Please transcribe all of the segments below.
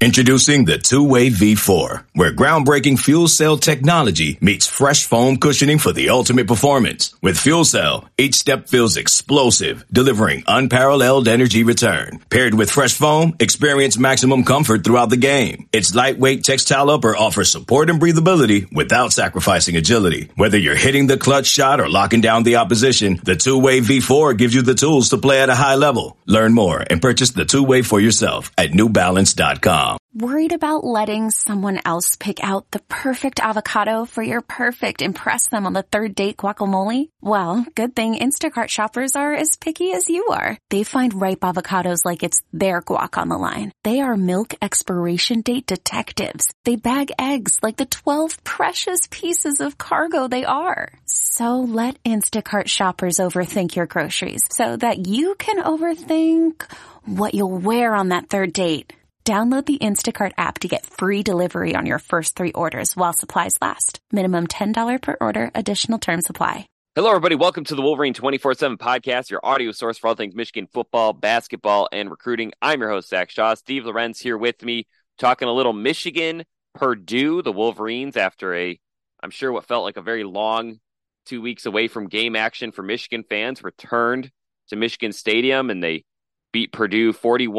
Introducing the Two-Way V4, where groundbreaking fuel cell technology meets fresh foam cushioning for the ultimate performance. With Fuel Cell, each step feels explosive, delivering unparalleled energy return. Paired with fresh foam, experience maximum comfort throughout the game. Its lightweight textile upper offers support and breathability without sacrificing agility. Whether you're hitting the clutch shot or locking down the opposition, the Two-Way V4 gives you the tools to play at a high level. Learn more and purchase the Two-Way for yourself at newbalance.com. Worried about letting someone else pick out the perfect avocado for your perfect impress them on the third date guacamole? Well, good thing Instacart shoppers are as picky as you are. They find ripe avocados like it's their guac on the line. They are milk expiration date detectives. They bag eggs like the 12 precious pieces of cargo they are. So let Instacart shoppers overthink your groceries so that you can overthink what you'll wear on that third date. Download the Instacart app to get free delivery on your first 3 orders while supplies last. Minimum $10 per order. Additional terms apply. Hello, everybody. Welcome to the Wolverine 24/7 podcast, your audio source for all things Michigan football, basketball, and recruiting. I'm your host, Zach Shaw. Steve Lorenz here with me, talking a little Michigan, Purdue, the Wolverines, after I'm sure what felt like a very long 2 weeks away from game action for Michigan fans, returned to Michigan Stadium, and they beat Purdue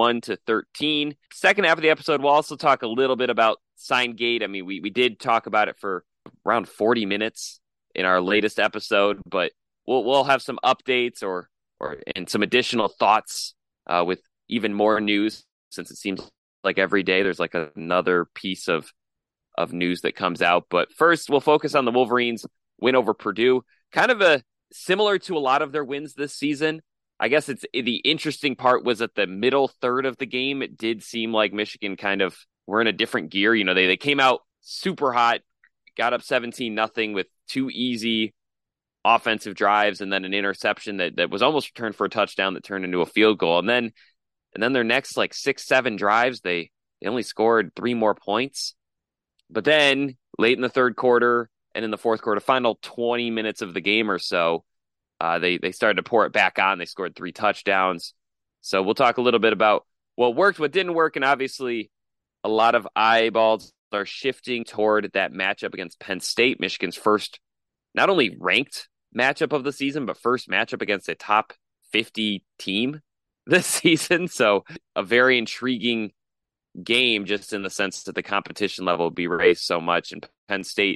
41-13. Second half of the episode, we'll also talk a little bit about Signgate. I mean, we did talk about it for around 40 minutes in our latest episode, but we'll have some updates and some additional thoughts with even more news, since it seems like every day there's like another piece of news that comes out. But first, we'll focus on the Wolverines' win over Purdue. Kind of similar to a lot of their wins this season. I guess the interesting part was at the middle third of the game. It did seem like Michigan kind of were in a different gear. You know, they came out super hot, got up 17-0 with 2 easy offensive drives and then an interception that was almost returned for a touchdown that turned into a field goal. And then their next 6-7 drives, they only scored 3 more points. But then late in the third quarter and in the fourth quarter, final 20 minutes of the game or so, they started to pour it back on. They scored 3 touchdowns. So we'll talk a little bit about what worked, what didn't work, and obviously a lot of eyeballs are shifting toward that matchup against Penn State, Michigan's first not only ranked matchup of the season, but first matchup against a top 50 team this season. So a very intriguing game, just in the sense that the competition level will be raised so much. And Penn State,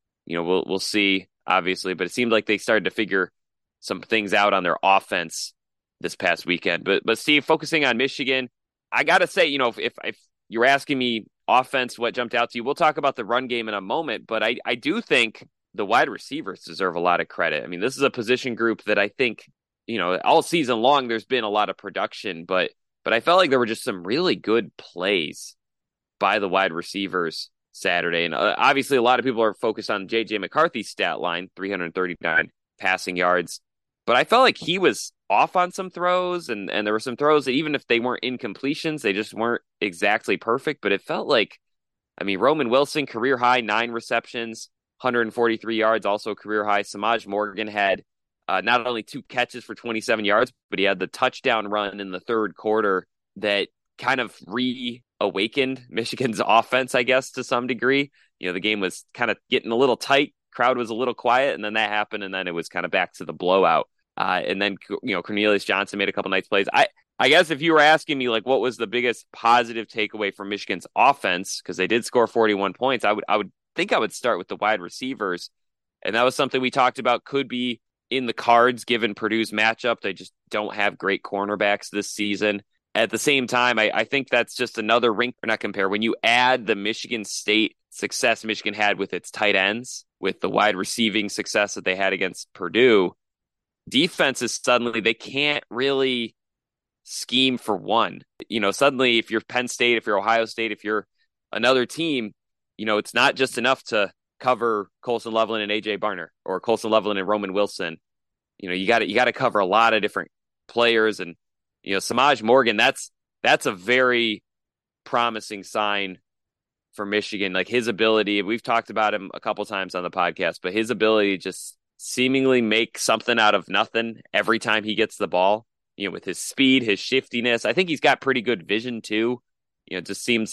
we'll see, obviously, but it seemed like they started to figure some things out on their offense this past weekend. But Steve, focusing on Michigan, I got to say, if you're asking me offense, what jumped out to you, we'll talk about the run game in a moment, but I do think the wide receivers deserve a lot of credit. I mean, this is a position group that I think, all season long, there's been a lot of production, but I felt like there were just some really good plays by the wide receivers Saturday. And obviously a lot of people are focused on J.J. McCarthy's stat line, 339 passing yards. But I felt like he was off on some throws, and there were some throws that, even if they weren't incompletions, they just weren't exactly perfect. But it felt like, Roman Wilson, career high, 9 receptions, 143 yards, also career high. Samaj Morgan had not only 2 catches for 27 yards, but he had the touchdown run in the third quarter that kind of reawakened Michigan's offense, I guess, to some degree. The game was kind of getting a little tight. Crowd was a little quiet, and then that happened, and then it was kind of back to the blowout. And then, Cornelius Johnson made a couple nice plays. I guess if you were asking me, what was the biggest positive takeaway from Michigan's offense, because they did score 41 points, I would think I would start with the wide receivers. And that was something we talked about could be in the cards given Purdue's matchup. They just don't have great cornerbacks this season. At the same time, I think that's just another wrinkle not compare. When you add the Michigan State success Michigan had with its tight ends, with the wide receiving success that they had against Purdue, defenses suddenly, they can't really scheme for one. Suddenly if you're Penn State, if you're Ohio State, if you're another team, it's not just enough to cover Colson Loveland and AJ Barner, or Colson Loveland and Roman Wilson. You got to cover a lot of different players. And Samaj Morgan, that's a very promising sign for Michigan. Like, his ability, we've talked about him a couple times on the podcast, but his ability to just seemingly make something out of nothing every time he gets the ball, with his speed, his shiftiness. I think he's got pretty good vision too. It just seems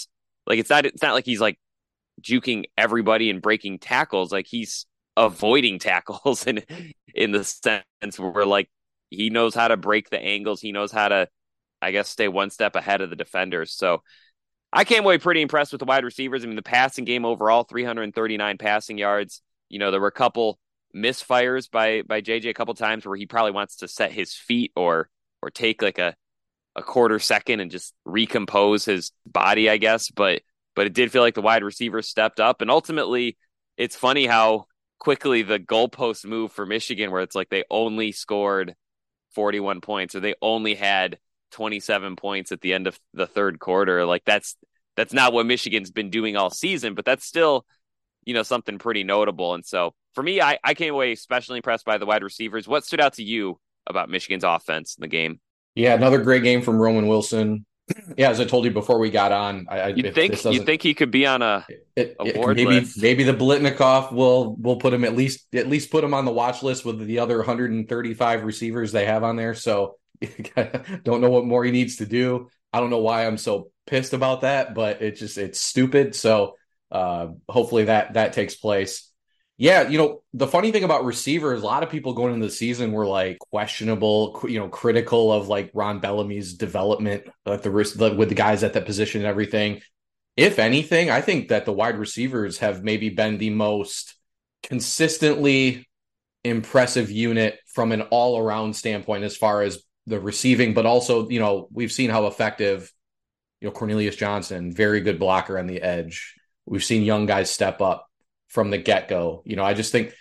Like it's not like he's like juking everybody and breaking tackles. Like he's avoiding tackles in the sense where like he knows how to break the angles. He knows how to, I guess, stay one step ahead of the defenders. So I came away pretty impressed with the wide receivers. I mean, the passing game overall, 339 passing yards. You know, there were a couple misfires by JJ a couple times where he probably wants to set his feet or take like a quarter second and just recompose his body, I guess. But it did feel like the wide receivers stepped up. And ultimately, it's funny how quickly the goalposts move for Michigan, where it's like they only scored 41 points or they only had 27 points at the end of the third quarter. Like that's not what Michigan's been doing all season, but that's still, something pretty notable. And so for me, I came away especially impressed by the wide receivers. What stood out to you about Michigan's offense in the game? Yeah, another great game from Roman Wilson. Yeah, as I told you before we got on, you'd think he could be on a award list. Maybe the Blitnikoff will put him at least put him on the watch list with the other 135 receivers they have on there. So don't know what more he needs to do. I don't know why I'm so pissed about that, but it's stupid. So hopefully that takes place. Yeah, the funny thing about receivers, a lot of people going into the season were like questionable, critical of like Ron Bellamy's development, like with the guys at that position and everything. If anything, I think that the wide receivers have maybe been the most consistently impressive unit from an all-around standpoint as far as the receiving, but also, we've seen how effective, Cornelius Johnson, very good blocker on the edge. We've seen young guys step up from the get-go. I just think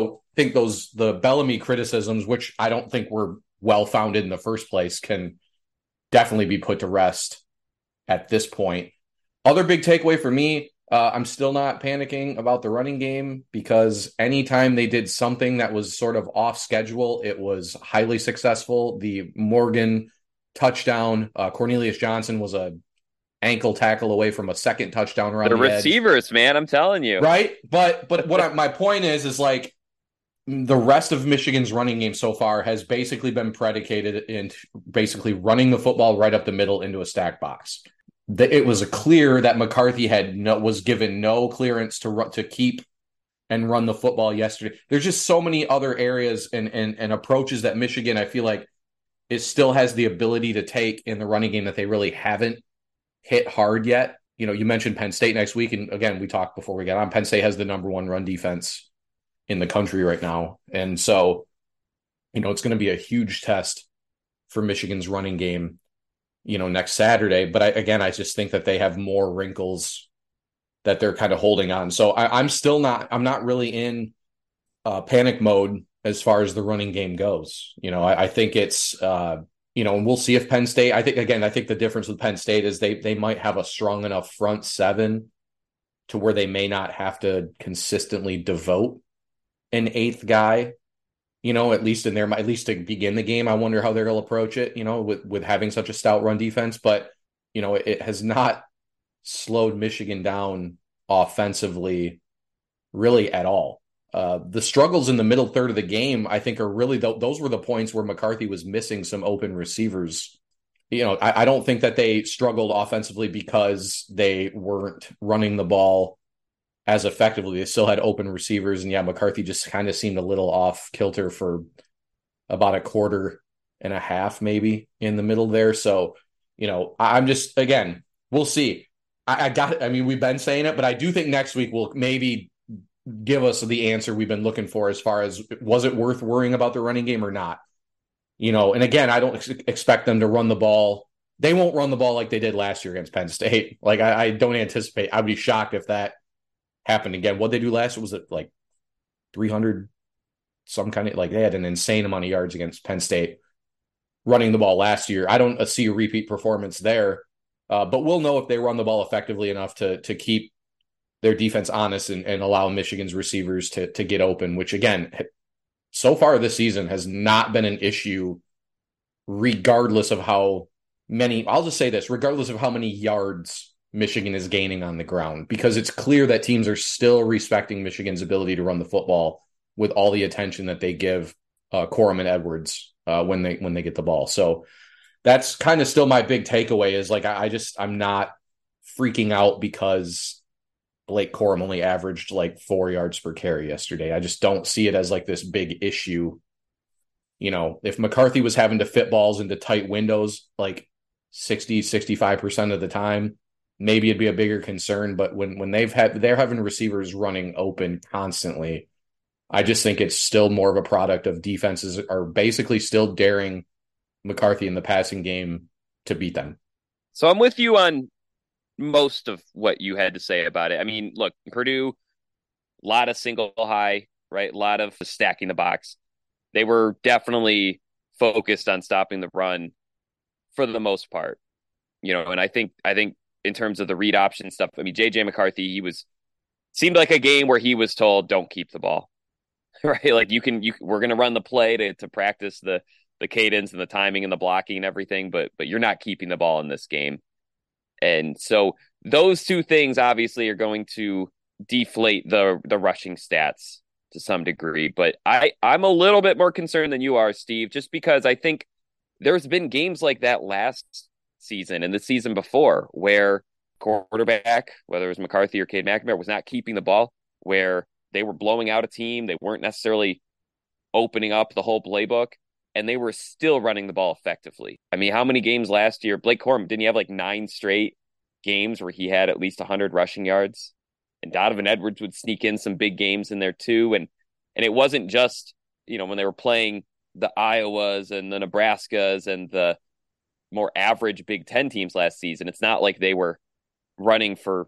the Bellamy criticisms, which I don't think were well-founded in the first place, can definitely be put to rest at this point. Other big takeaway for me, I'm still not panicking about the running game because anytime they did something that was sort of off schedule, it was highly successful. The Morgan touchdown, Cornelius Johnson was a ankle tackle away from a second touchdown around the receivers, man, I'm telling you. Right? But my point is like the rest of Michigan's running game so far has basically been predicated in basically running the football right up the middle into a stack box. It was clear that McCarthy was given no clearance to keep and run the football yesterday. There's just so many other areas and approaches that Michigan, I feel like, it still has the ability to take in the running game that they really haven't hit hard yet. You mentioned Penn State next week, and again, we talked before we got on, Penn State has the number one run defense in the country right now. And so, it's going to be a huge test for Michigan's running game, next Saturday. But I just think that they have more wrinkles that they're kind of holding on. So I'm not really in panic mode as far as the running game goes. I think it's, and we'll see if Penn State, I think the difference with Penn State is they might have a strong enough front seven to where they may not have to consistently devote an eighth guy, at least to begin the game. I wonder how they'll approach it, with having such a stout run defense, but it has not slowed Michigan down offensively really at all. The struggles in the middle third of the game, I think, are really those were the points where McCarthy was missing some open receivers. I don't think that they struggled offensively because they weren't running the ball as effectively. They still had open receivers, and McCarthy just kind of seemed a little off kilter for about a quarter and a half, maybe in the middle there. So, I'm just, again, we'll see. We've been saying it, but I do think next week will maybe give us the answer we've been looking for as far as was it worth worrying about the running game or not? And again, I don't expect them to run the ball. They won't run the ball like they did last year against Penn State. Like I don't anticipate. I'd be shocked if that happened again. What they do last year was it like 300, some kind of, like they had an insane amount of yards against Penn State running the ball last year. I don't see a repeat performance there, but we'll know if they run the ball effectively enough to keep their defense honest and allow Michigan's receivers to get open, which again, so far this season has not been an issue regardless of how many, I'll just say this, regardless of how many yards Michigan is gaining on the ground, because it's clear that teams are still respecting Michigan's ability to run the football with all the attention that they give Corum and Edwards when they get the ball. So that's kind of still my big takeaway is like, I'm not freaking out because Blake Corum only averaged like 4 yards per carry yesterday. I just don't see it as like this big issue. You know, if McCarthy was having to fit balls into tight windows like 65% of the time, maybe it'd be a bigger concern. But when they're having receivers running open constantly, I just think it's still more of a product of defenses are basically still daring McCarthy in the passing game to beat them. So I'm with you on most of what you had to say about it. I mean, look, Purdue, a lot of single high, right? A lot of stacking the box. They were definitely focused on stopping the run for the most part, you know, and I think in terms of the read option stuff, I mean, JJ McCarthy, seemed like a game where he was told, don't keep the ball, right? Like we're going to run the play to practice the cadence and the timing and the blocking and everything, but you're not keeping the ball in this game. And so those two things obviously are going to deflate the rushing stats to some degree. But I'm a little bit more concerned than you are, Steve, just because I think there's been games like that last season and the season before where quarterback, whether it was McCarthy or Cade McNamara, was not keeping the ball, where they were blowing out a team. They weren't necessarily opening up the whole playbook, and they were still running the ball effectively. I mean, how many games last year? Blake Corum, didn't he have like 9 straight games where he had at least 100 rushing yards? And Donovan Edwards would sneak in some big games in there too. And it wasn't just, you know, when they were playing the Iowas and the Nebraskas and the more average Big Ten teams last season. It's not like they were running for,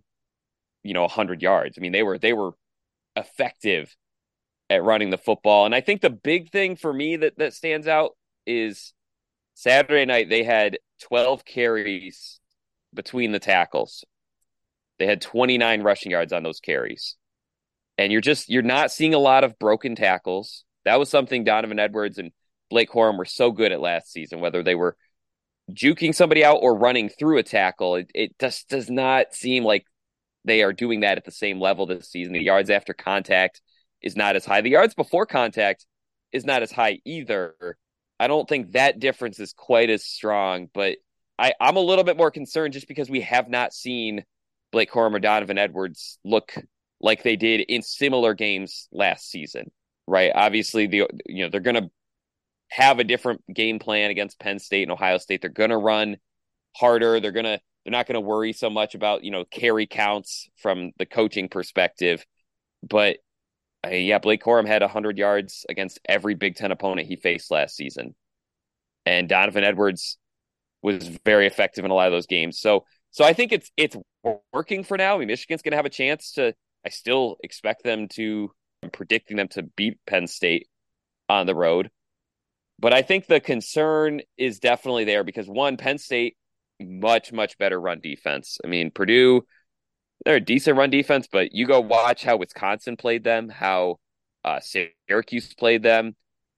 100 yards. I mean, they were effective at running the football. And I think the big thing for me that stands out is Saturday night, they had 12 carries between the tackles. They had 29 rushing yards on those carries. And you're not seeing a lot of broken tackles. That was something Donovan Edwards and Blake Corum were so good at last season, whether they were juking somebody out or running through a tackle. It just does not seem like they are doing that at the same level this season. The yards after contact is not as high. The yards before contact is not as high either. I don't think that difference is quite as strong, but I'm a little bit more concerned just because we have not seen Blake Corum or Donovan Edwards look like they did in similar games last season, right? Obviously, they're going to have a different game plan against Penn State and Ohio State. They're going to run harder. They're not going to worry so much about, carry counts from the coaching perspective. But Blake Corum had 100 yards against every Big Ten opponent he faced last season. And Donovan Edwards was very effective in a lot of those games. So I think it's working for now. I mean, Michigan's going to have a chance to, I still expect them to, I'm predicting them to beat Penn State on the road. But I think the concern is definitely there because, one, Penn State, much, much better run defense. I mean, Purdue, they're a decent run defense, but you go watch how Wisconsin played them, how Syracuse played them.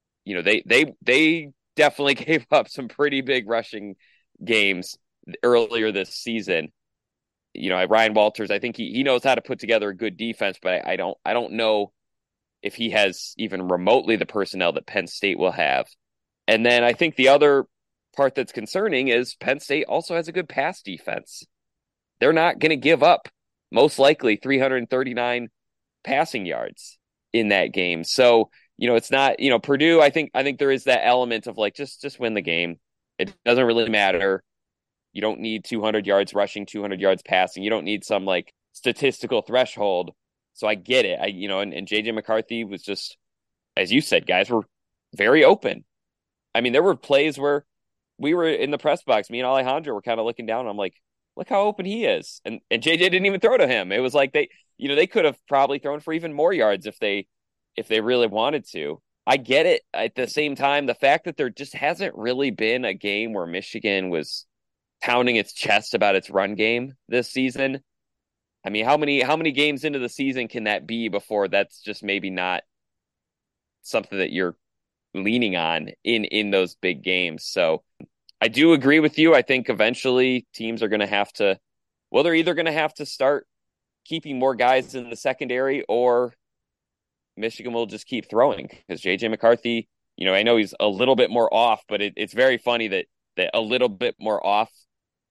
They definitely gave up some pretty big rushing games earlier this season. Ryan Walters, I think he knows how to put together a good defense, but I don't know if he has even remotely the personnel that Penn State will have. And then I think the other part that's concerning is Penn State also has a good pass defense. They're not going to give up most likely 339 passing yards in that game. So, it's not, Purdue, I think there is that element of like, just win the game. It doesn't really matter. You don't need 200 yards rushing, 200 yards passing. You don't need some like statistical threshold. So I get it. And JJ McCarthy was just, as you said, guys were very open. I mean, there were plays where we were in the press box. Me and Alejandro were kind of looking down. And I'm like, look how open he is. And JJ didn't even throw to him. It was like they could have probably thrown for even more yards if they really wanted to. I get it. At the same time, the fact that there just hasn't really been a game where Michigan was pounding its chest about its run game this season. I mean, how many games into the season can that be before that's just maybe not something that you're leaning on in those big games? So I do agree with you. I think eventually teams are going to have to, they're either going to have to start keeping more guys in the secondary, or Michigan will just keep throwing because JJ McCarthy, I know he's a little bit more off, but it's very funny that a little bit more off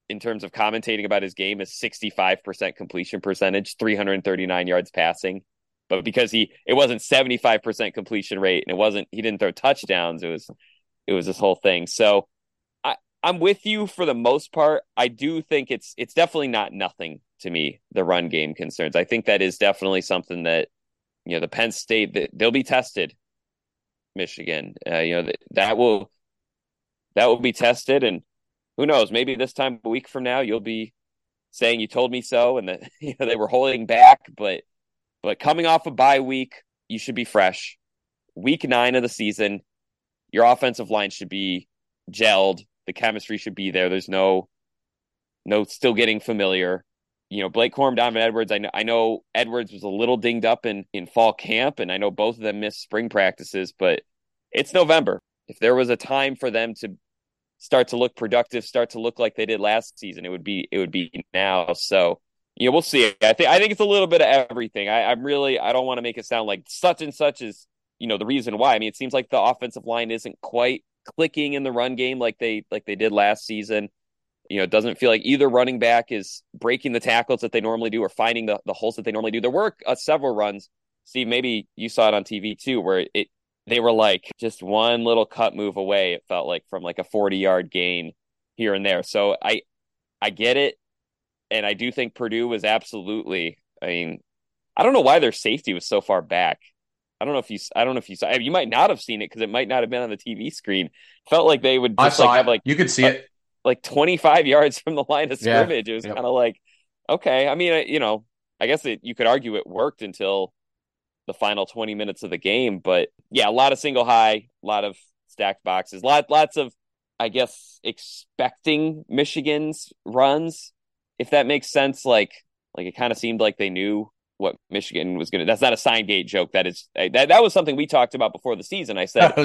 in terms of commentating about his game is 65% completion percentage, 339 yards passing. But because it wasn't 75% completion rate and he didn't throw touchdowns, it was this whole thing. So I'm with you for the most part. I do think it's definitely not nothing to me, the run game concerns. I think that is definitely something that, the Penn State, they'll be tested. Michigan, that will be tested, and who knows, maybe this time a week from now you'll be saying you told me so, and that they were holding back, but coming off a bye week, you should be fresh. Week 9 of the season, your offensive line should be gelled. The chemistry should be there. There's no still getting familiar. Blake Corum, Donovan Edwards. I know Edwards was a little dinged up in fall camp, and I know both of them missed spring practices, but it's November. If there was a time for them to start to look productive, start to look like they did last season, it would be now. So, we'll see. I think it's a little bit of everything. I don't want to make it sound like such and such is, the reason why. I mean, it seems like the offensive line isn't quite clicking in the run game like they did last season. It doesn't feel like either running back is breaking the tackles that they normally do or finding the holes that they normally do. There were several runs, Steve, maybe you saw it on TV too, where they were like just one little cut move away, it felt like, from like a 40-yard gain here and there. So I get it. And I do think Purdue was absolutely, I don't know why their safety was so far back. I don't know if you saw, you might not have seen it because it might not have been on the TV screen. Felt like they would just have you could see it like 25 yards from the line of scrimmage. It was kind of like, okay. I mean, I guess you could argue it worked until the final 20 minutes of the game, but yeah, a lot of single high, a lot of stacked boxes, lots of, I guess, expecting Michigan's runs, if that makes sense. Like it kind of seemed like they knew what Michigan was going to. That's not a sign gate joke. That is that was something we talked about before the season. I said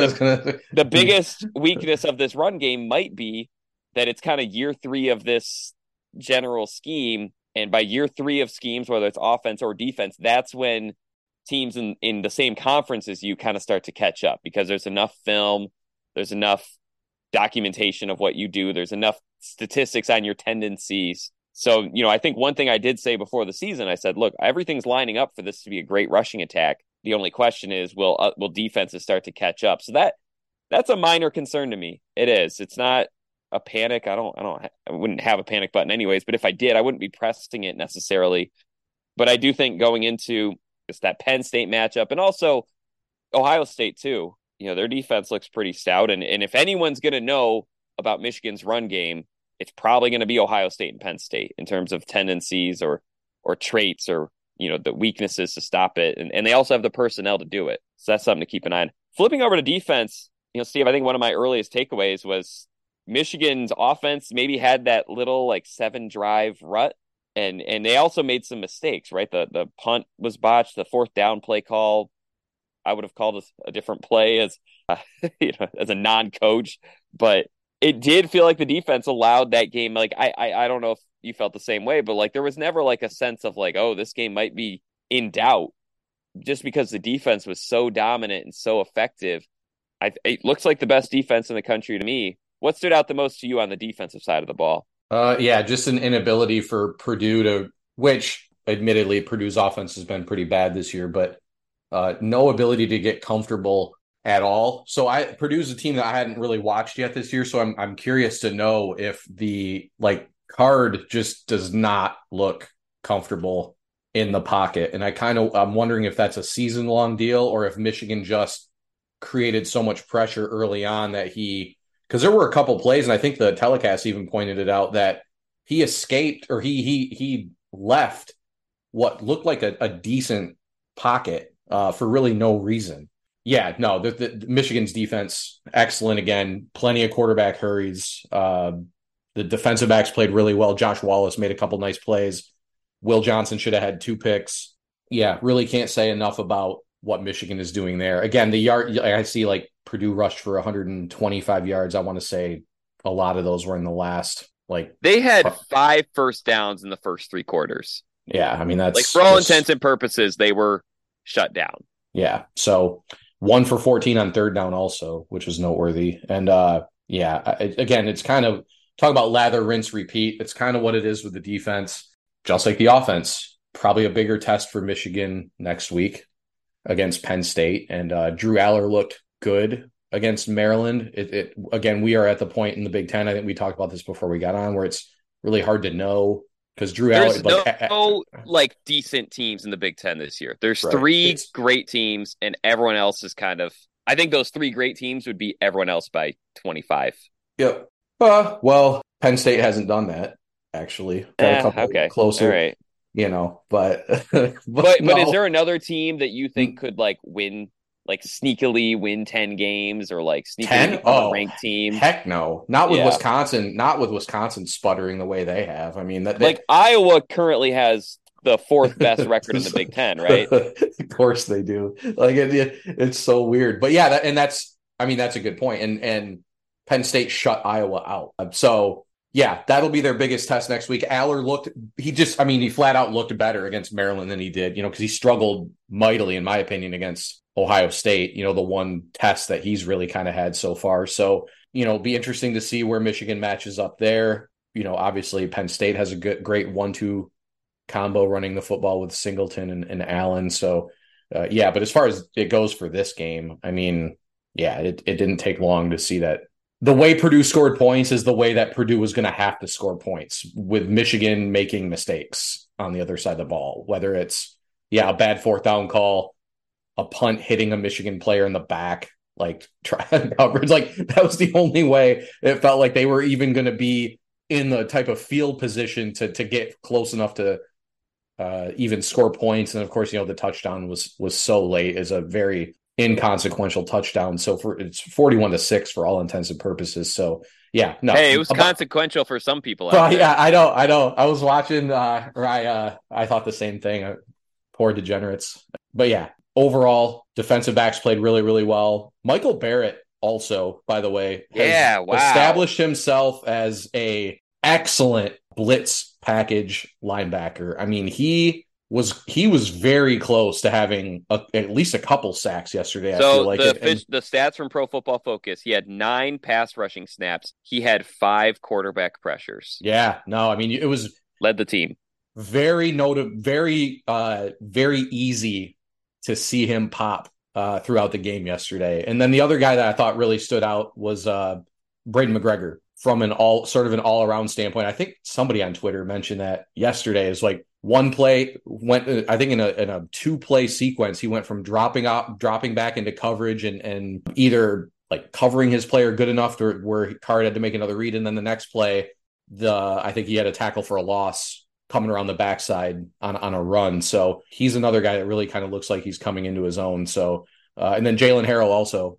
the biggest weakness of this run game might be that it's kind of year 3 of this general scheme, and by year 3 of schemes, whether it's offense or defense, that's when teams in the same conference as you kind of start to catch up, because there's enough film, there's enough documentation of what you do, there's enough statistics on your tendencies. So, I think one thing I did say before the season, I said, look, everything's lining up for this to be a great rushing attack. The only question is, will defenses start to catch up? So that's a minor concern to me. It is. It's not a panic. I wouldn't have a panic button anyways, but if I did, I wouldn't be pressing it necessarily. But I do think going into just that Penn State matchup, and also Ohio State too, their defense looks pretty stout. And if anyone's going to know about Michigan's run game, it's probably going to be Ohio State and Penn State in terms of tendencies or traits or, the weaknesses to stop it. And they also have the personnel to do it. So that's something to keep an eye on. Flipping over to defense, Steve, I think one of my earliest takeaways was Michigan's offense maybe had that little 7-drive rut. And they also made some mistakes, right? The punt was botched. The 4th down play call, I would have called a different play as as a non-coach, but it did feel like the defense allowed that game. I don't know if you felt the same way, but there was never a sense of oh, this game might be in doubt, just because the defense was so dominant and so effective. It looks like the best defense in the country to me. What stood out the most to you on the defensive side of the ball? Just an inability for Purdue which admittedly Purdue's offense has been pretty bad this year, but no ability to get comfortable at all. So Purdue's a team that I hadn't really watched yet this year. So I'm curious to know if the card just does not look comfortable in the pocket. And I'm wondering if that's a season long deal or if Michigan just created so much pressure early on that because there were a couple plays, and I think the telecast even pointed it out, that he escaped or he left what looked like a decent pocket for really no reason. Yeah, no, the Michigan's defense, excellent again. Plenty of quarterback hurries. The defensive backs played really well. Josh Wallace made a couple nice plays. Will Johnson should have had 2 picks. Yeah, really can't say enough about what Michigan is doing there. Again, the yard, I see Purdue rushed for 125 yards. I want to say a lot of those were in the last they had 5 first downs in the first 3 quarters. Yeah, I mean that's for all intents and purposes they were shut down. Yeah, so 1 for 14 on 3rd down also, which was noteworthy. And again, it's kind of talk about lather, rinse, repeat. It's kind of what it is with the defense, just like the offense. Probably a bigger test for Michigan next week against Penn State. And Drew Aller looked good against Maryland. Again, we are at the point in the Big Ten. I think we talked about this before we got on, where it's really hard to know because Drew Aller, no decent teams in the Big Ten this year. There's right. three great teams, and everyone else is kind of. I think those three great teams would beat everyone else by 25. Yep. Well, Penn State hasn't done that actually. Got a couple closer. All right. But is there another team that you think could win, sneakily win 10 games or sneakily become a ranked team? Heck no. Not with Wisconsin, not with Wisconsin sputtering the way they have. I mean, Iowa currently has the fourth best record in the Big Ten, right? Of course they do. It's so weird. But yeah, that's a good point. And Penn State shut Iowa out. So yeah, that'll be their biggest test next week. Aller he flat out looked better against Maryland than he did, because he struggled mightily, in my opinion, against Ohio State, the one test that he's really kind of had so far. So, be interesting to see where Michigan matches up there. Obviously Penn State has a great 1-2 combo running the football with Singleton and Allen. So, but as far as it goes for this game, it didn't take long to see that the way Purdue scored points is the way that Purdue was going to have to score points, with Michigan making mistakes on the other side of the ball, whether it's, a bad fourth down call, a punt hitting a Michigan player in the back, trying coverage. That was the only way it felt like they were even going to be in the type of field position to get close enough to even score points. And of course, the touchdown was so late, is a very inconsequential touchdown. So it's 41-6 for all intents and purposes. So yeah, no. Hey, it was consequential for some people. Yeah, I know. I was watching. I thought the same thing. Poor degenerates. But yeah, overall, defensive backs played really, really well. Michael Barrett also, by the way, has established himself as a excellent blitz package linebacker. I mean, he was very close to having at least a couple sacks yesterday. So I feel like the stats from Pro Football Focus: he had 9 pass rushing snaps. He had 5 quarterback pressures. Yeah, no, it was led the team. Very very easy to see him pop throughout the game yesterday. And then the other guy that I thought really stood out was Braden McGregor from an all-around standpoint. I think somebody on Twitter mentioned that yesterday. Is one play went, I think in a 2-play sequence, he went from dropping back into coverage and either covering his player good enough to where Card had to make another read. And then the next play, I think he had a tackle for a loss coming around the backside on a run. So he's another guy that really kind of looks like he's coming into his own. So, and then Jalen Harrell also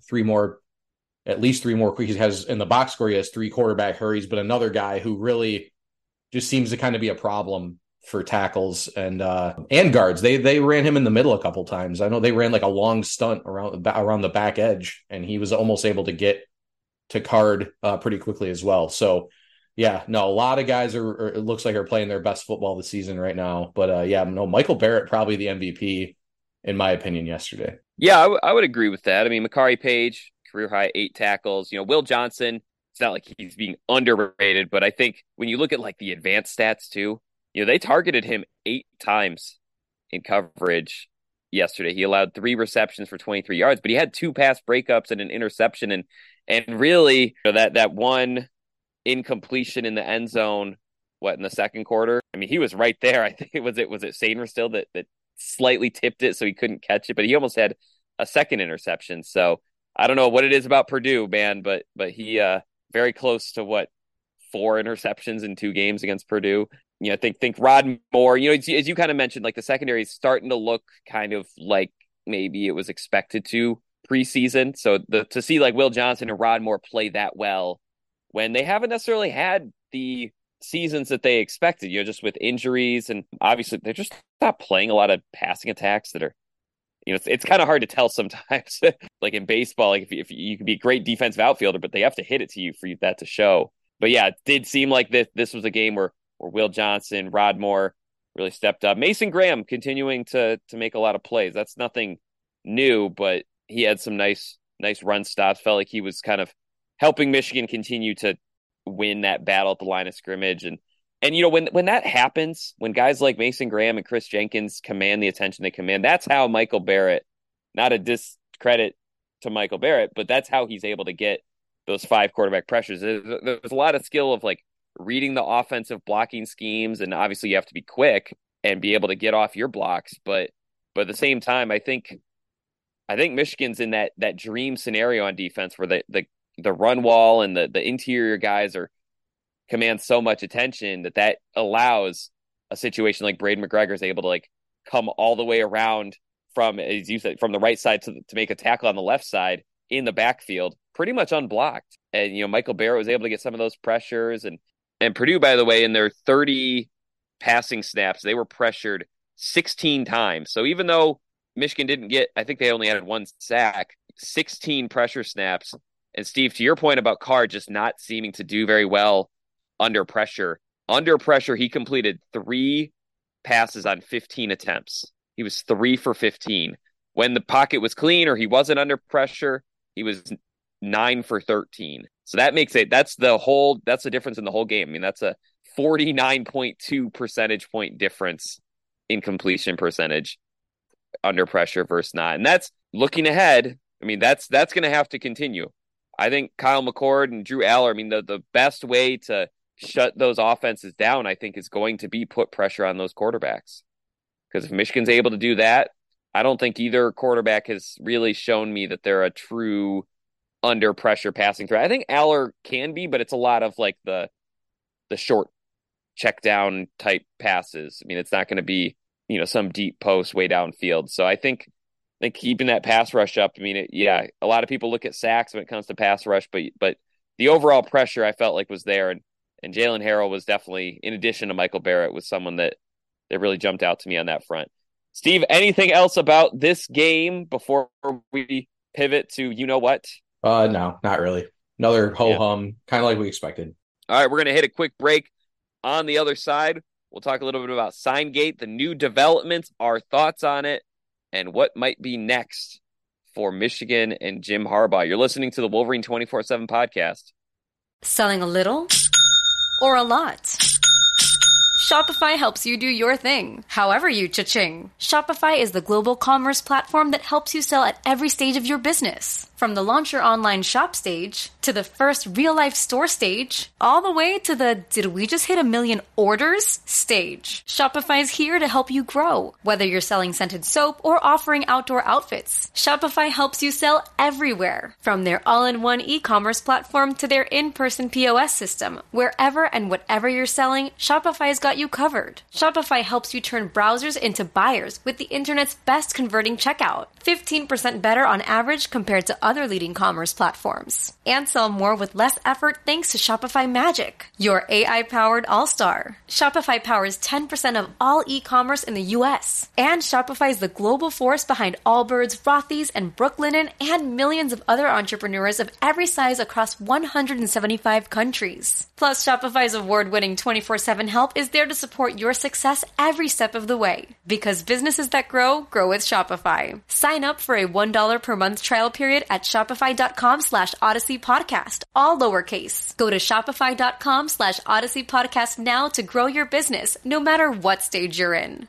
at least 3 more. He has in the box score, he has 3 quarterback hurries, but another guy who really just seems to kind of be a problem for tackles and guards. They ran him in the middle a couple times. I know they ran a long stunt around the back edge, and he was almost able to get to Card pretty quickly as well. So yeah, no, a lot of guys it looks like are playing their best football this season right now. But Michael Barrett probably the MVP in my opinion yesterday. Yeah, I would agree with that. Makari Page, career high 8 tackles. Will Johnson, it's not like he's being underrated, but I think when you look at the advanced stats too, they targeted him 8 times in coverage yesterday. He allowed 3 receptions for 23 yards, but he had 2 pass breakups and an interception. And really, that one incompletion in the end zone, in the second quarter? He was right there. I think was it Sainristil that slightly tipped it so he couldn't catch it, but he almost had a second interception. So I don't know what it is about Purdue, man, but he very close to 4 interceptions in 2 games against Purdue. Think Rod Moore, as you kind of mentioned, the secondary is starting to look kind of like maybe it was expected to preseason. So to see Will Johnson and Rod Moore play that well when they haven't necessarily had the seasons that they expected, just with injuries, and obviously they're just not playing a lot of passing attacks that are, it's kind of hard to tell sometimes. In baseball, if you can be a great defensive outfielder, but they have to hit it to you for that to show. But yeah, it did seem like this was a game where Will Johnson, Rod Moore really stepped up. Mason Graham continuing to make a lot of plays. That's nothing new, but he had some nice run stops. Felt like he was kind of helping Michigan continue to win that battle at the line of scrimmage. And when that happens, when guys like Mason Graham and Chris Jenkins command the attention they command, that's how Michael Barrett, not a discredit to Michael Barrett, but that's how he's able to get those 5 quarterback pressures. There's a lot of skill of like reading the offensive blocking schemes, and obviously you have to be quick and be able to get off your blocks. But at the same time, I think Michigan's in that dream scenario on defense where the run wall and the interior guys command so much attention that allows a situation like Braden McGregor is able to like come all the way around from, as you said, from the right side to make a tackle on the left side in the backfield, pretty much unblocked. And, Michael Barrett was able to get some of those pressures. And Purdue, by the way, in their 30 passing snaps, they were pressured 16 times. So even though Michigan didn't get, I think they only had 1 sack, 16 pressure snaps. And Steve, to your point about Carr just not seeming to do very well under pressure, he completed 3 passes on 15 attempts. He was 3 for 15. When the pocket was clean or he wasn't under pressure, he was 9 for 13. So that makes that's the difference in the whole game. I mean, that's a 49.2 percentage point difference in completion percentage under pressure versus not. And that's looking ahead. I mean, that's going to have to continue. I think Kyle McCord and Drew Aller, I mean, the best way to shut those offenses down, I think, is going to be put pressure on those quarterbacks. Because if Michigan's able to do that, I don't think either quarterback has really shown me that they're a true under pressure passing threat. I think Aller can be, but it's a lot of like the short check down type passes. I mean, it's not going to be, some deep post way downfield. So I think keeping that pass rush up, I mean, a lot of people look at sacks when it comes to pass rush, but the overall pressure I felt like was there. And Jalen Harrell was definitely, in addition to Michael Barrett, was someone that really jumped out to me on that front. Steve, anything else about this game before we pivot to what? No, not really. Another ho-hum, kind of like we expected. All right, we're going to hit a quick break. On the other side, we'll talk a little bit about Signgate, the new developments, our thoughts on it, and what might be next for Michigan and Jim Harbaugh. You're listening to the Wolverine 24/7 podcast. Selling a little or a lot? Shopify helps you do your thing, however you cha-ching. Shopify is the global commerce platform that helps you sell at every stage of your business. From the launch your online shop stage, to the first real-life store stage, all the way to the did we just hit 1 million orders stage. Shopify is here to help you grow. Whether you're selling scented soap or offering outdoor outfits, Shopify helps you sell everywhere. From their all-in-one e-commerce platform to their in-person POS system, wherever and whatever you're selling, Shopify's got you covered. Shopify helps you turn browsers into buyers with the internet's best converting checkout. 15% better on average compared to other leading commerce platforms. And sell more with less effort thanks to Shopify Magic, your AI-powered all-star. Shopify powers 10% of all e-commerce in the U.S. And Shopify is the global force behind Allbirds, Rothy's, and Brooklinen, and millions of other entrepreneurs of every size across 175 countries. Plus, Shopify's award-winning 24/7 help is there to support your success every step of the way. Because businesses that grow with Shopify. Sign up for a $1 per month trial period at shopify.com/Odyssey Podcast, all lowercase. Go to shopify.com/Odyssey Podcast now to grow your business, no matter what stage you're in.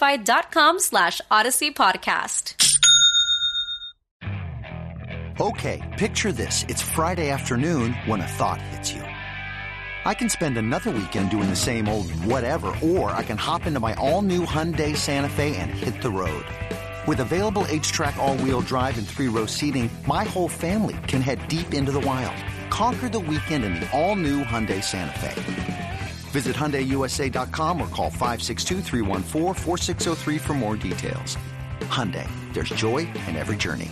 Shopify.com/Odyssey Podcast. Okay, picture this. It's Friday afternoon when a thought hits you. I can spend another weekend doing the same old whatever, or I can hop into my all-new Hyundai Santa Fe and hit the road. With available H-Track all-wheel drive and 3-row seating, my whole family can head deep into the wild. Conquer the weekend in the all-new Hyundai Santa Fe. Visit HyundaiUSA.com or call 562-314-4603 for more details. Hyundai, there's joy in every journey.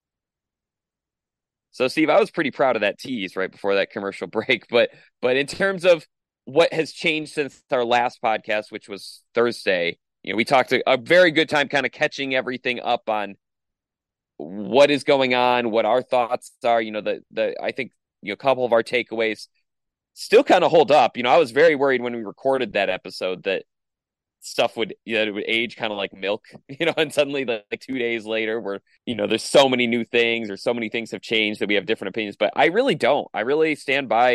So, Steve, I was pretty proud of that tease right before that commercial break. But in terms of what has changed since our last podcast, which was Thursday, we talked a very good time kind of catching everything up on what is going on, what our thoughts are. I think a couple of our takeaways still kind of hold up. I was very worried when we recorded that episode that stuff would age kind of like milk, and suddenly like 2 days later there's so many new things or so many things have changed that we have different opinions. But I really don't. I really stand by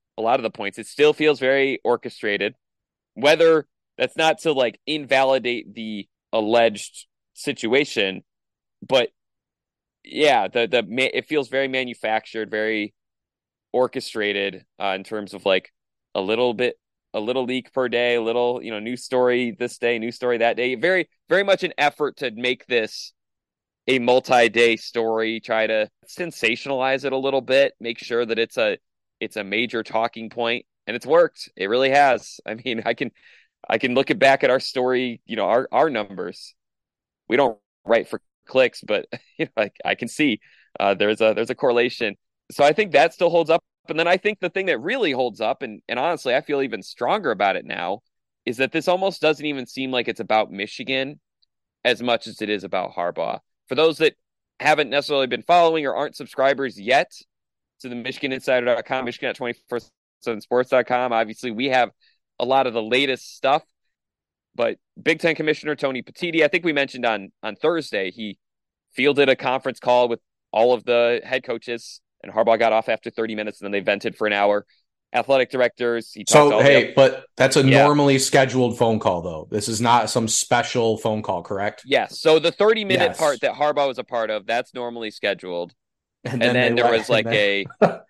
a lot of the points. It still feels very orchestrated. Whether that's not to like invalidate the alleged situation, but yeah, it feels very manufactured, very orchestrated in terms of like a little leak per day, a little, news story this day, news story that day. Very, very much an effort to make this a multi-day story, try to sensationalize it a little bit, make sure that it's a major talking point, and it's worked. It really has. I mean, I can look back at our story, our numbers. We don't write for clicks, but I can see there's a correlation. So I think that still holds up. And then I think the thing that really holds up, and honestly, I feel even stronger about it now, is that this almost doesn't even seem like it's about Michigan as much as it is about Harbaugh. For those that haven't necessarily been following or aren't subscribers yet to the MichiganInsider.com, Michigan247sports.com, obviously we have a lot of the latest stuff. But Big Ten Commissioner Tony Petitti, I think we mentioned on Thursday, he fielded a conference call with all of the head coaches, and Harbaugh got off after 30 minutes, and then they vented for an hour. Athletic directors. But that's a normally scheduled phone call, though. This is not some special phone call, correct? Yes. So the 30-minute part that Harbaugh was a part of, that's normally scheduled. And then there was like hey,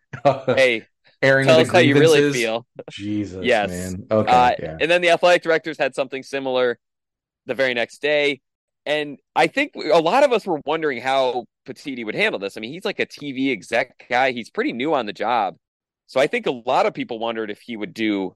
airing tell the us how you really feel. Jesus, yes. Man. Okay. Yeah. And then the athletic directors had something similar the very next day. And I think a lot of us were wondering how Petitti would handle this. I mean, he's like a TV exec guy. He's pretty new on the job. So I think a lot of people wondered if he would do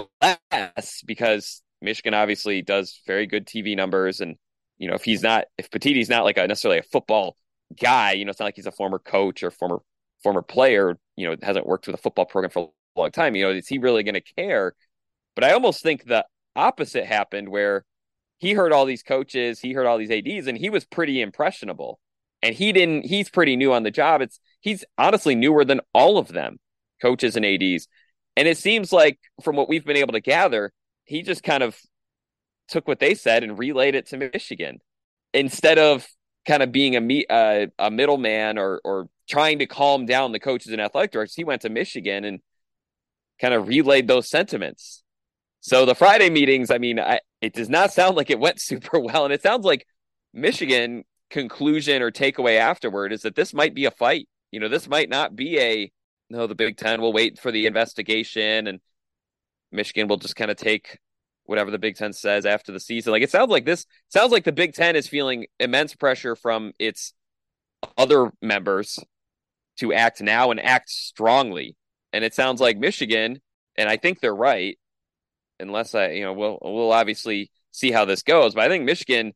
less because Michigan obviously does very good TV numbers. And, if Petitti's not like necessarily a football guy, it's not like he's a former coach or former player, hasn't worked with a football program for a long time. Is he really going to care? But I almost think the opposite happened where he heard all these coaches, he heard all these ADs, and he was pretty impressionable. And he's pretty new on the job. He's honestly newer than all of them, coaches and ADs. And it seems like from what we've been able to gather, he just kind of took what they said and relayed it to Michigan instead of kind of being a middleman or trying to calm down the coaches and athletic directors. He went to Michigan and kind of relayed those sentiments. So the Friday meetings, I mean, it does not sound like it went super well. And it sounds like Michigan conclusion or takeaway afterward is that this might be a fight. This might not be the Big Ten will wait for the investigation and Michigan will just kind of take whatever the Big Ten says after the season. Like it sounds like the Big Ten is feeling immense pressure from its other members to act now and act strongly. And it sounds like Michigan, and I think they're right, unless we'll obviously see how this goes. But I think Michigan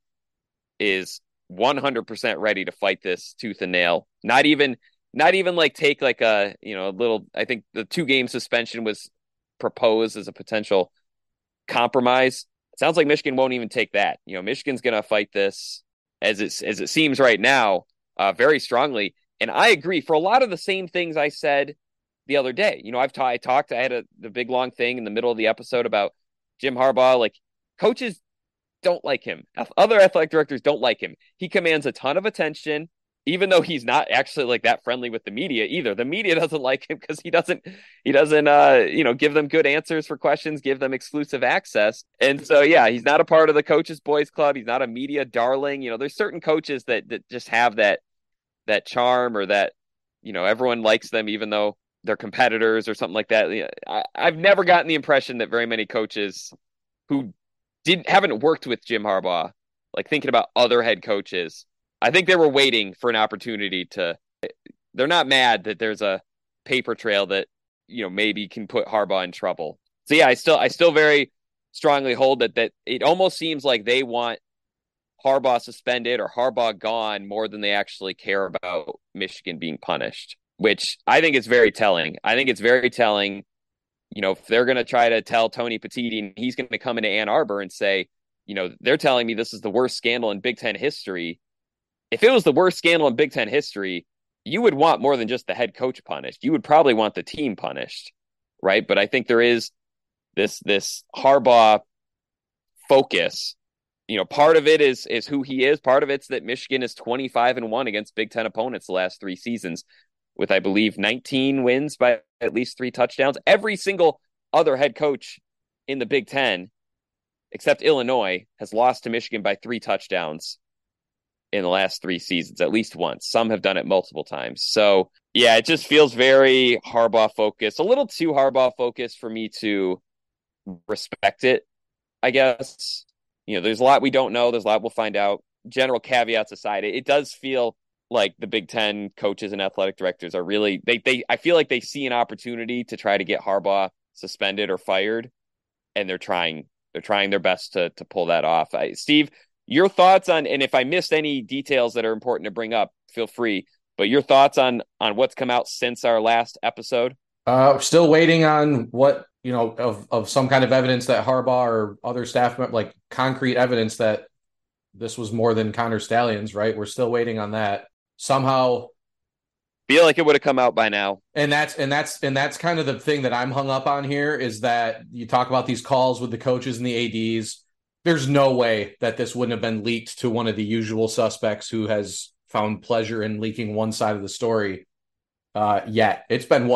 is 100% ready to fight this tooth and nail. Not even like take like a little. I think the 2-game suspension was proposed as a potential compromise. It sounds like Michigan won't even take that. Michigan's going to fight this as it seems right now, very strongly. And I agree for a lot of the same things I said the other day. I had the big long thing in the middle of the episode about Jim Harbaugh. Like coaches don't like him. Other athletic directors don't like him. He commands a ton of attention, even though he's not actually like that friendly with the media either. The media doesn't like him because he doesn't give them good answers for questions, give them exclusive access. And so, yeah, he's not a part of the Coaches Boys Club. He's not a media darling. There's certain coaches that just have that charm or that, everyone likes them, even though they're competitors or something like that. I've never gotten the impression that very many coaches who haven't worked with Jim Harbaugh, like thinking about other head coaches, I think they were waiting for an opportunity they're not mad that there's a paper trail that, maybe can put Harbaugh in trouble. So yeah, I still very strongly hold that it almost seems like they want Harbaugh suspended or Harbaugh gone more than they actually care about Michigan being punished, which I think is very telling. I think it's very telling, if they're going to try to tell Tony Petitti and he's going to come into Ann Arbor and say, they're telling me this is the worst scandal in Big Ten history. If it was the worst scandal in Big Ten history, you would want more than just the head coach punished. You would probably want the team punished, right? But I think there is this Harbaugh focus. Part of it is who he is. Part of it's that Michigan is 25-1 against Big Ten opponents the last 3 seasons. with, I believe, 19 wins by at least 3 touchdowns. Every single other head coach in the Big Ten, except Illinois, has lost to Michigan by 3 touchdowns in the last 3 seasons, at least once. Some have done it multiple times. So, yeah, it just feels very Harbaugh focused, a little too Harbaugh focused for me to respect it, I guess. There's a lot we don't know. There's a lot we'll find out. General caveats aside, it does feel like the Big Ten coaches and athletic directors are really, I feel like they see an opportunity to try to get Harbaugh suspended or fired, and they're trying their best to pull that off. Steve, your thoughts on, and if I missed any details that are important to bring up, feel free, but your thoughts on what's come out since our last episode? Still waiting on what, of some kind of evidence that Harbaugh or other staff, like concrete evidence that this was more than Connor Stalions, right? We're still waiting on that. Somehow feel like it would have come out by now. And that's kind of the thing that I'm hung up on here, is that you talk about these calls with the coaches and the ADs. There's no way that this wouldn't have been leaked to one of the usual suspects who has found pleasure in leaking one side of the story yet. It's been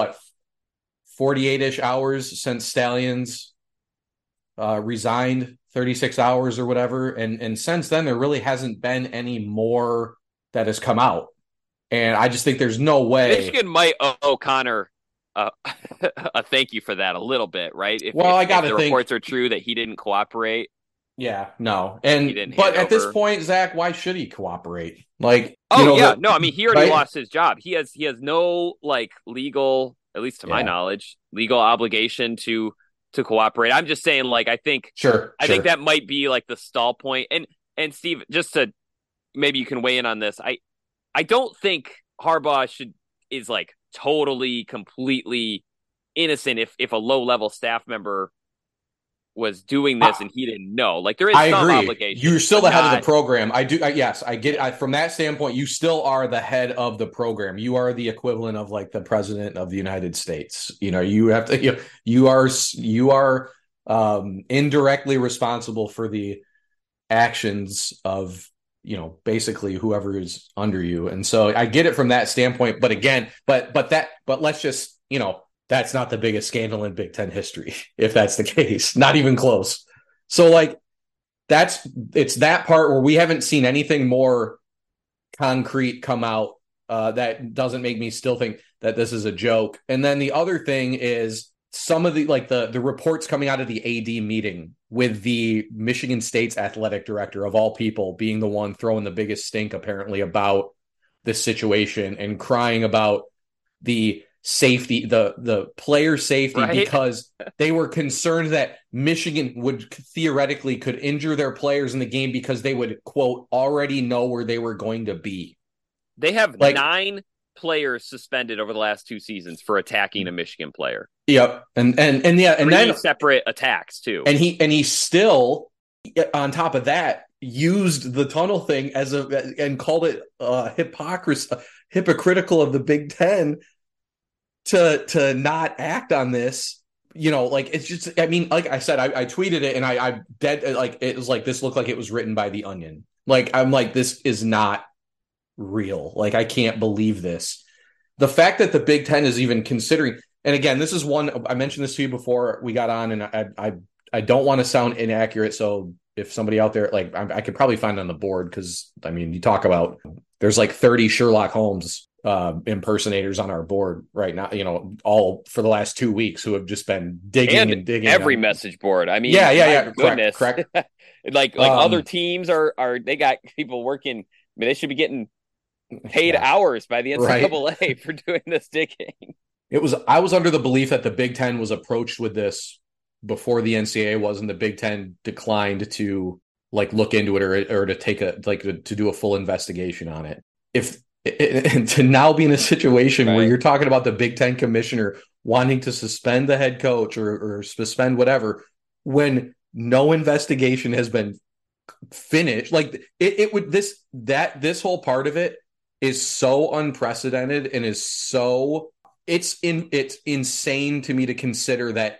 48-ish hours since Stalions resigned, 36 hours or whatever. And since then, there really hasn't been any more that has come out. And I just think there's no way. Michigan might owe Connor a thank you for that a little bit, right? If the reports are true that he didn't cooperate. Yeah, no. But at this point, Zach, why should he cooperate? Like, he already lost his job. He has no legal, at least to my knowledge, legal obligation to cooperate. I'm just saying, I think I think that might be the stall point. And Steve, just to maybe you can weigh in on this. I don't think Harbaugh is totally, completely innocent if a low-level staff member was doing this and he didn't know. There is some obligation. You're still the head of the program. I do. Yes, I get it. From that standpoint, you still are the head of the program. You are the equivalent of the president of the United States. You have to. You are indirectly responsible for the actions of basically whoever is under you. And so I get it from that standpoint. But again, but let's just that's not the biggest scandal in Big Ten history, if that's the case. Not even close. So it's that part where we haven't seen anything more concrete come out that doesn't make me still think that this is a joke. And then the other thing is some of the the reports coming out of the AD meeting with the Michigan State's athletic director, of all people, being the one throwing the biggest stink apparently about this situation and crying about the safety, the player safety, right? Because they were concerned that Michigan would theoretically could injure their players in the game because they would, quote, already know where they were going to be. They have 9 players suspended over the last 2 seasons for attacking a Michigan player. Yep. And then separate attacks too. And he still, on top of that, used the tunnel thing and called it hypocritical of the Big Ten to not act on this. It's just, like I said, I tweeted it and I it was this looked like it was written by The Onion. This is not real. I can't believe this. The fact that the Big Ten is even considering, and again, this is one, I mentioned this to you before we got on, and I don't want to sound inaccurate. So if somebody out there, I could probably find it on the board, because you talk about, there's 30 Sherlock Holmes impersonators on our board right now, all for the last 2 weeks, who have just been digging and digging every message board. Yeah. Goodness. Correct. Other teams are they got people working. They should be getting paid hours by the NCAA for doing this digging. I was under the belief that the Big Ten was approached with this before the NCAA was, and the Big Ten declined to look into it or to take to do a full investigation on it. And to now be in a situation where you're talking about the Big Ten commissioner wanting to suspend the head coach or suspend whatever, when no investigation has been finished, this whole part of it is so unprecedented and is so it's insane to me to consider that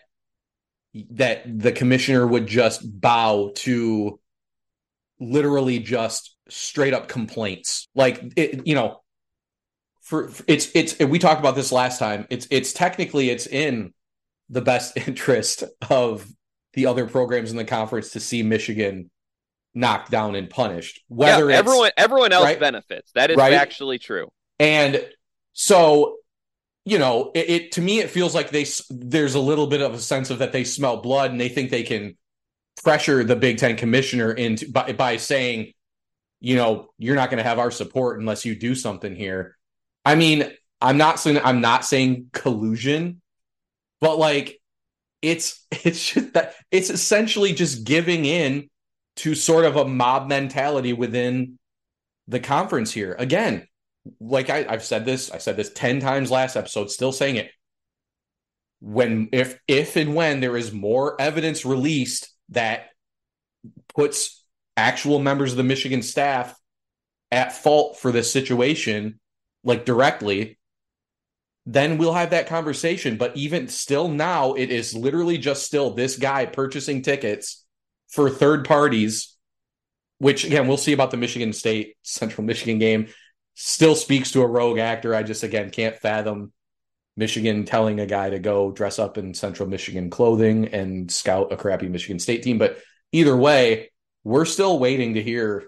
the commissioner would just bow to literally just straight up complaints. it's we talked about this last time. It's technically it's in the best interest of the other programs in the conference to see Michigan knocked down and punished. Whether everyone else right, benefits. That is right? actually true. And so, it to me it feels like there's a little bit of a sense of that they smell blood and they think they can pressure the Big Ten commissioner into by saying, you're not going to have our support unless you do something here. I mean, I'm not saying collusion, but like it's just that it's essentially just giving in to sort of a mob mentality within the conference here. Again, like I said this 10 times last episode, still saying it. If and when there is more evidence released that puts actual members of the Michigan staff at fault for this situation, like directly, then we'll have that conversation. But even still now, it is literally just still this guy purchasing tickets for third parties, which again, we'll see about the Michigan State Central Michigan game, still speaks to a rogue actor. I just, again, can't fathom Michigan telling a guy to go dress up in Central Michigan clothing and scout a crappy Michigan State team. But either way, we're still waiting to hear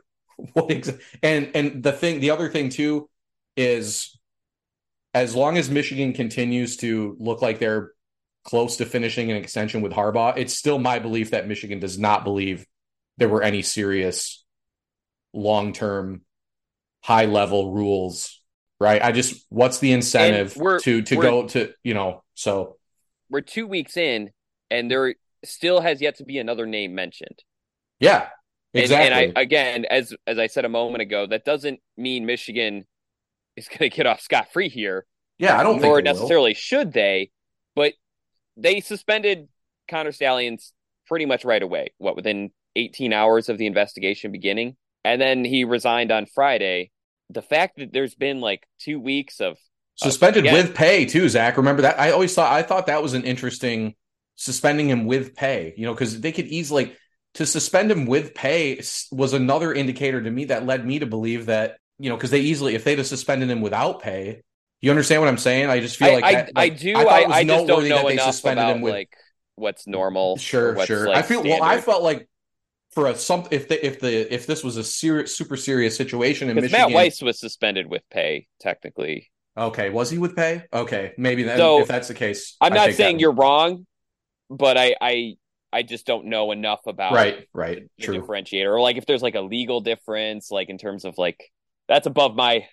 and the other thing too is, as long as Michigan continues to look like they're close to finishing an extension with Harbaugh, it's still my belief that Michigan does not believe there were any serious long-term high-level rules, right? What's the incentive to go to, so. We're 2 weeks in and there still has yet to be another name mentioned. Yeah, exactly. And I, again, as I said a moment ago, that doesn't mean Michigan is going to get off scot-free here. Yeah, I don't think nor necessarily should they, but they suspended Connor Stalions pretty much right away. Within 18 hours of the investigation beginning? And then he resigned on Friday. The fact that there's been like 2 weeks of suspended with pay too, Zach. Remember that? I thought that was an interesting suspending him with pay, because they could easily to suspend him with pay was another indicator to me that led me to believe that, because they easily, if they'd have suspended him without pay, you understand what I'm saying? I just feel I do. I just don't know enough about like what's normal. Sure. Like I felt like for if this was a super serious situation in Michigan, Matt Weiss was suspended with pay technically. Okay, was he with pay? Okay, maybe then, if that's the case, I'm not saying you're wrong, but I just don't know enough about right the differentiator, or like if there's like a legal difference, like in terms of like that's above my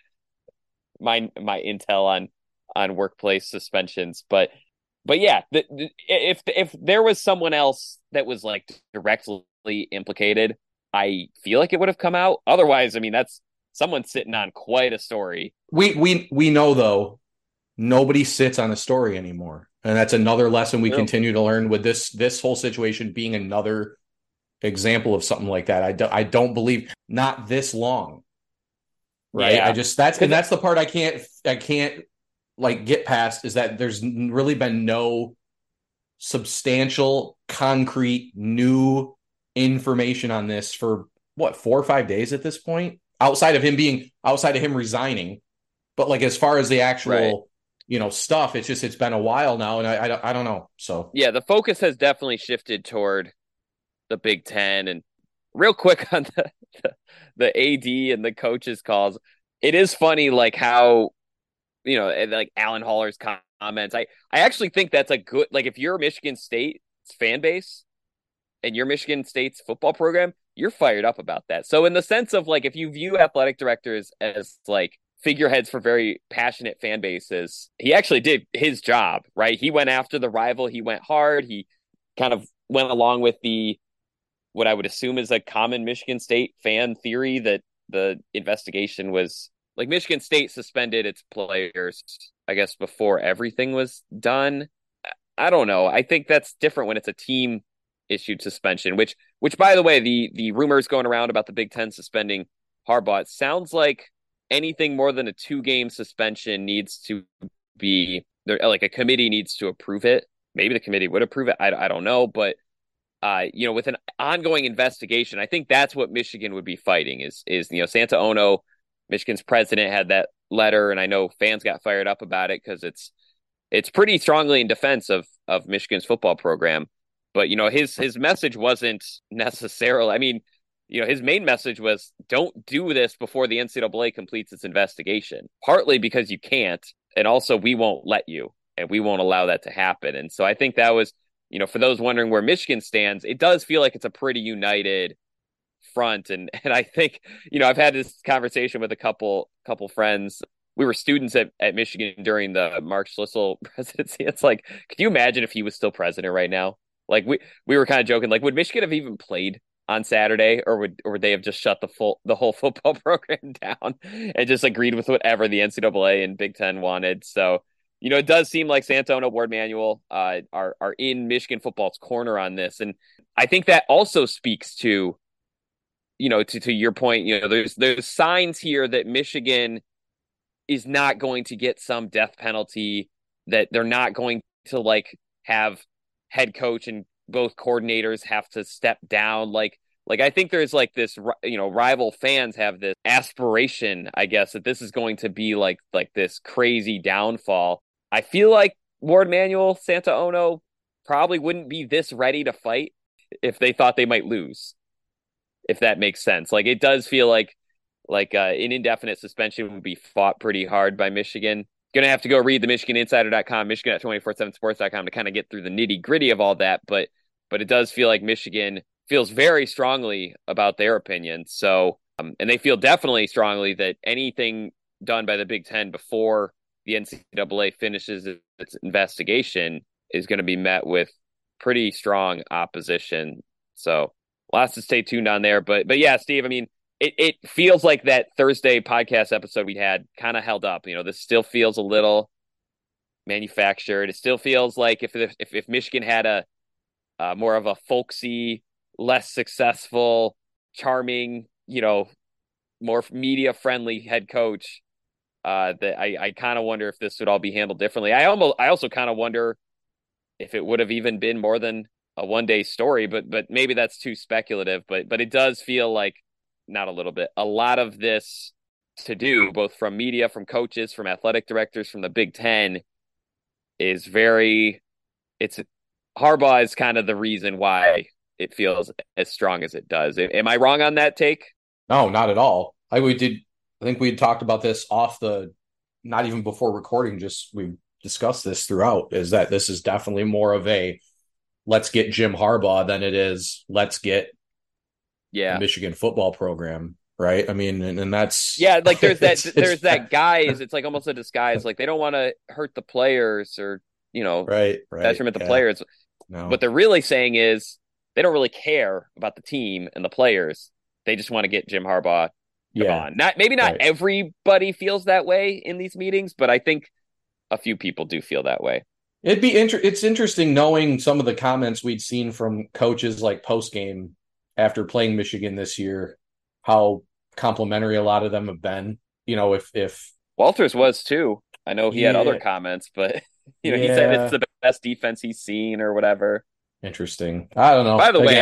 intel on workplace suspensions, but yeah, if there was someone else that was like directly implicated, I feel like it would have come out. Otherwise, I mean, that's someone sitting on quite a story. We know though, nobody sits on a story anymore, and that's another lesson we continue to learn with this whole situation being another example of something like that. I don't believe not this long. Right. Yeah. That's the part I can't like get past, is that there's really been no substantial, concrete, new information on this for 4 or 5 days at this point, outside of him resigning. But like, as far as the actual, stuff, it's been a while now, and I don't know. So yeah, the focus has definitely shifted toward the Big Ten. And real quick on the AD and the coaches calls, it is funny, like how, like Alan Haller's comments. I actually think that's a good, like if you're Michigan State's fan base and you're Michigan State's football program, you're fired up about that. So in the sense of like, if you view athletic directors as like figureheads for very passionate fan bases, he actually did his job, right? He went after the rival. He went hard. He kind of went along with what I would assume is a common Michigan State fan theory that the investigation was like Michigan State suspended its players, I guess, before everything was done. I don't know. I think that's different when it's a team issued suspension, which by the way, the rumors going around about the Big Ten suspending Harbaugh, it sounds like anything more than a 2-game suspension needs to be there. Like a committee needs to approve it. Maybe the committee would approve it. I don't know, but with an ongoing investigation, I think that's what Michigan would be fighting is Santa Ono, Michigan's president, had that letter, and I know fans got fired up about it because it's pretty strongly in defense of Michigan's football program. But his message wasn't necessarily. I mean, his main message was don't do this before the NCAA completes its investigation. Partly because you can't, and also we won't let you, and we won't allow that to happen. And so I think that was, for those wondering where Michigan stands, it does feel like it's a pretty united front. And I think, I've had this conversation with a couple friends. We were students at Michigan during the Mark Schlissel presidency. It's like, could you imagine if he was still president right now? Like we were kind of joking, like, would Michigan have even played on Saturday, or would they have just shut the whole football program down and just agreed with whatever the NCAA and Big Ten wanted? So, it does seem like Santona, Warde Manuel are in Michigan football's corner on this. And I think that also speaks to, to your point, there's signs here that Michigan is not going to get some death penalty, that they're not going to like have head coach and both coordinators have to step down. Like I think there's like this, rival fans have this aspiration, I guess, that this is going to be like this crazy downfall. I feel like Warde Manuel, Santona probably wouldn't be this ready to fight if they thought they might lose, if that makes sense. Like, it does feel like an indefinite suspension would be fought pretty hard by Michigan. Going to have to go read the MichiganInsider.com, Michigan at 247sports.com to kind of get through the nitty gritty of all that. But it does feel like Michigan feels very strongly about their opinion. So, and they feel definitely strongly that anything done by the Big Ten before the NCAA finishes its investigation is going to be met with pretty strong opposition. So lots to stay tuned on there. But yeah, Steve, I mean, it feels like that Thursday podcast episode we had kind of held up. This still feels a little manufactured. It still feels like if Michigan had a more of a folksy, less successful, charming, more media friendly head coach, that I kind of wonder if this would all be handled differently. I also kind of wonder if it would have even been more than a one-day story, but maybe that's too speculative. But it does feel like, not a little bit, a lot of this to do, both from media, from coaches, from athletic directors, from the Big Ten, is Harbaugh is kind of the reason why it feels as strong as it does. Am I wrong on that take? No, not at all. I think we had talked about this not even before recording, just we discussed this throughout, is that this is definitely more of a let's get Jim Harbaugh than it is let's get the Michigan football program, right? I mean, and that's like there's that guise. It's like almost a disguise. Like they don't want to hurt the players or right detriment the players. No. What they're really saying is they don't really care about the team and the players. They just want to get Jim Harbaugh on. Not everybody feels that way in these meetings, but I think a few people do feel that way. It's interesting knowing some of the comments we'd seen from coaches like post game after playing Michigan this year, how complimentary a lot of them have been. If Walters was too. I know he had other comments, but he said it's the best defense he's seen or whatever. Interesting. I don't know. By the way,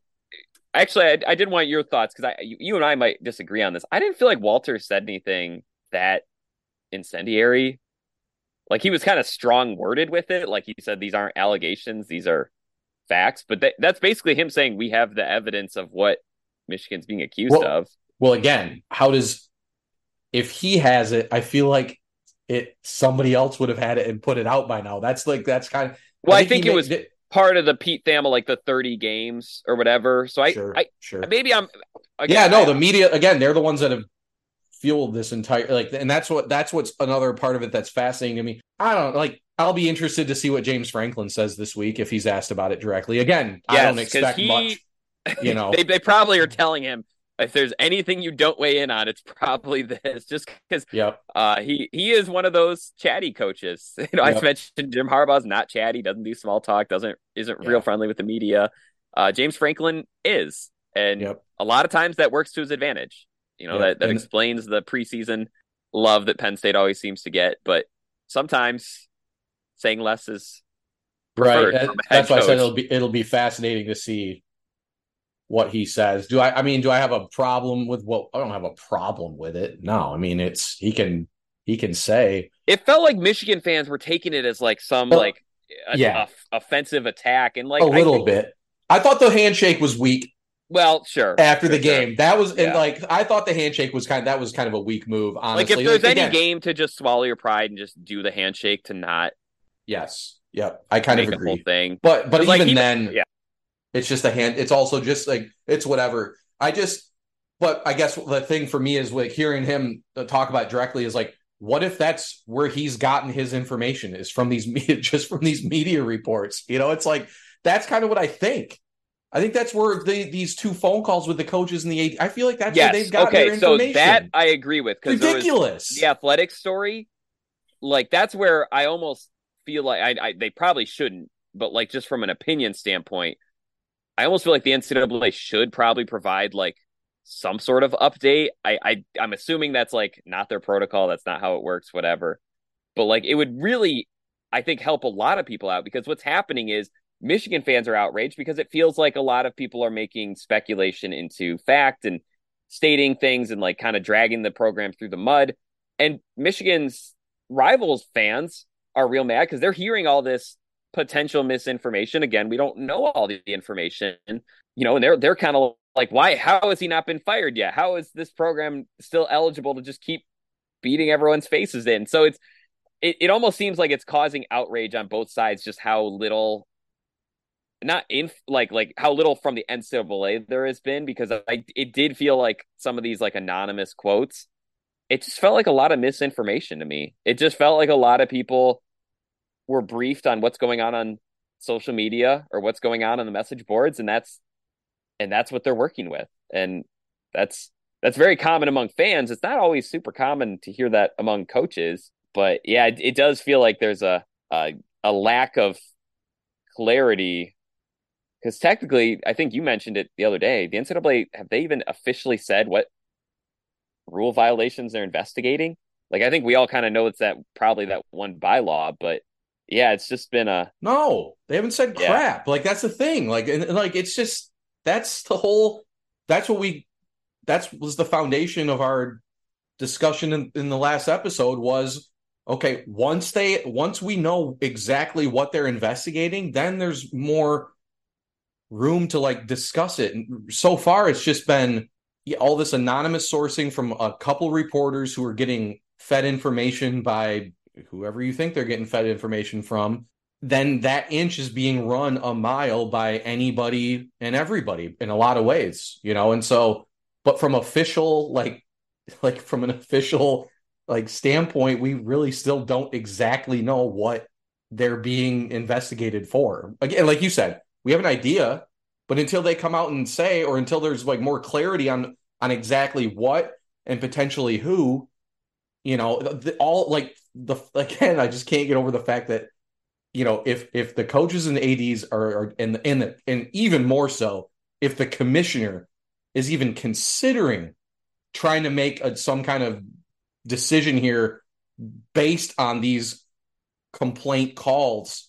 I did want your thoughts, because you and I might disagree on this. I didn't feel like Walters said anything that incendiary. Like, he was kind of strong worded with it. Like, he said, these aren't allegations, these are facts. But that's basically him saying we have the evidence of what Michigan's being accused of. Well, again, if he has it, I feel like somebody else would have had it and put it out by now. That's kind of. Well, I think it was part of the Pete Thamel, like the 30 games or whatever. So sure. Maybe I'm. Again, the media, again, they're the ones that have fueled this entire, and that's what's another part of it that's fascinating to me. I don't know, I'll be interested to see what James Franklin says this week if he's asked about it directly. Again, I don't expect much. They probably are telling him, if there's anything you don't weigh in on, it's probably this. Just because he is one of those chatty coaches. I mentioned Jim Harbaugh's not chatty, doesn't do small talk, isn't real friendly with the media. James Franklin is, and a lot of times that works to his advantage. That explains the preseason love that Penn State always seems to get. But sometimes saying less is preferred. Right. That's why I said it'll be fascinating to see what he says. Do I have a problem with I don't have a problem with it. No, I mean, he can say. It felt like Michigan fans were taking it as like some offensive attack, and like a little bit. I thought the handshake was weak. Well, sure. After the game, sure. that was and like I thought the handshake was kind of a weak move. Honestly, like if there's any game to just swallow your pride and just do the handshake to not. Yes. Yep. I kind of agree. Whole thing, but even like, then, it's just a hand. It's also just like it's whatever. But I guess the thing for me is like hearing him talk about it directly is like, what if that's where he's gotten his information is from these media reports? You know, it's like that's kind of what I think. I think that's where these two phone calls with the coaches and the AD, I feel like that's where they've got their information. So that I agree with. Ridiculous. The Athletic story, like that's where I almost feel like they probably shouldn't, but like just from an opinion standpoint, I almost feel like the NCAA should probably provide like some sort of update. I'm assuming that's like not their protocol. That's not how it works, whatever. But like it would really, I think, help a lot of people out because what's happening is Michigan fans are outraged because it feels like a lot of people are making speculation into fact and stating things and like kind of dragging the program through the mud. And Michigan's rivals fans are real mad because they're hearing all this potential misinformation. Again, we don't know all the information, you know, and they're kind of like, why? How has he not been fired yet? How is this program still eligible to just keep beating everyone's faces in? So it almost seems like it's causing outrage on both sides, just how little. Not in like how little from the NCAA there has been because it did feel like some of these like anonymous quotes. It just felt like a lot of misinformation to me. It just felt like a lot of people were briefed on what's going on social media or what's going on the message boards, and that's what they're working with. And that's very common among fans. It's not always super common to hear that among coaches, but yeah, it does feel like there's a lack of clarity. Because technically, I think you mentioned it the other day, the NCAA, have they even officially said what rule violations they're investigating? Like, I think we all kind of know it's probably that one bylaw, but yeah, it's just been No, they haven't said crap. Like, that's the thing. Like, and like, it's just, that was the foundation of our discussion in the last episode was, okay, once we know exactly what they're investigating, then there's more room to like discuss it. And so far it's just been all this anonymous sourcing from a couple reporters who are getting fed information by whoever you think they're getting fed information from. Then that inch is being run a mile by anybody and everybody in a lot of ways, you know? And so, but from official, like from an official like standpoint, we really still don't exactly know what they're being investigated for. Again, like you said, we have an idea, but until they come out and say, or until there's like more clarity on exactly what and potentially who, you know, again, I just can't get over the fact that, you know, if the coaches and ADs are and even more so, if the commissioner is even considering trying to make some kind of decision here based on these complaint calls,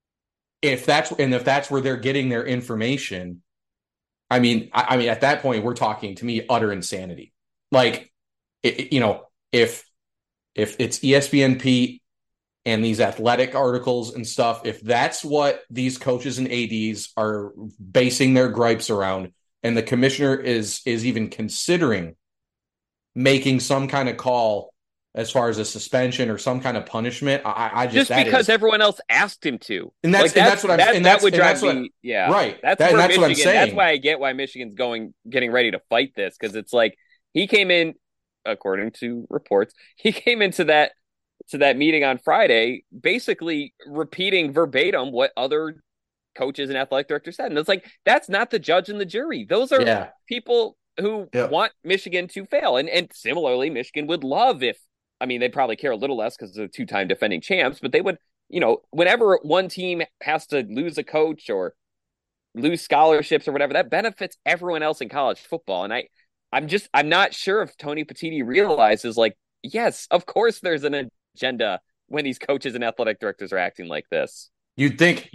if that's where they're getting their information, I mean, at that point, we're talking, to me, utter insanity. Like, you know, if it's ESPN Pete and these athletic articles and stuff, if that's what these coaches and ADs are basing their gripes around, and the commissioner is even considering making some kind of call as far as a suspension or some kind of punishment, I just because everyone else asked him to, and that's what I'm saying. That would drive me, right. That's what I'm saying. That's why I get why Michigan's getting ready to fight this, because it's like he came in, according to reports, he came into that meeting on Friday, basically repeating verbatim what other coaches and athletic directors said, and it's like that's not the judge and the jury. Those are people who want Michigan to fail, and similarly, Michigan would love if. I mean, they'd probably care a little less because they're two-time defending champs, but they would, you know, whenever one team has to lose a coach or lose scholarships or whatever, that benefits everyone else in college football. And I'm not sure if Tony Petitti realizes, like, yes, of course there's an agenda when these coaches and athletic directors are acting like this. You'd think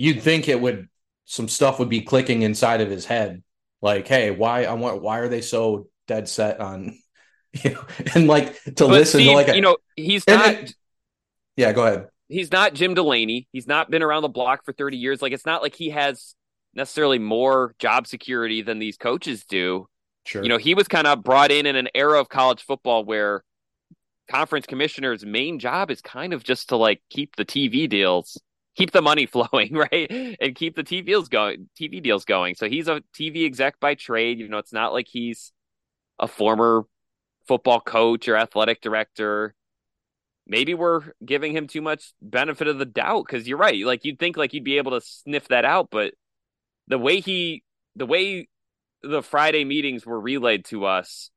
some stuff would be clicking inside of his head. Like, hey, why are they so dead set on and like to but listen Steve, to like he's not. Yeah, go ahead. He's not Jim Delaney. He's not been around the block for 30 years. Like, it's not like he has necessarily more job security than these coaches do. Sure. He was kind of brought in an era of college football where conference commissioner's main job is kind of just to like keep the TV deals, keep the money flowing, right? And keep the TV deals going. So he's a TV exec by trade. It's not like he's a former football coach or athletic director. Maybe we're giving him too much benefit of the doubt, because you're right. Like, you'd think like you'd be able to sniff that out, but the way the Friday meetings were relayed to us,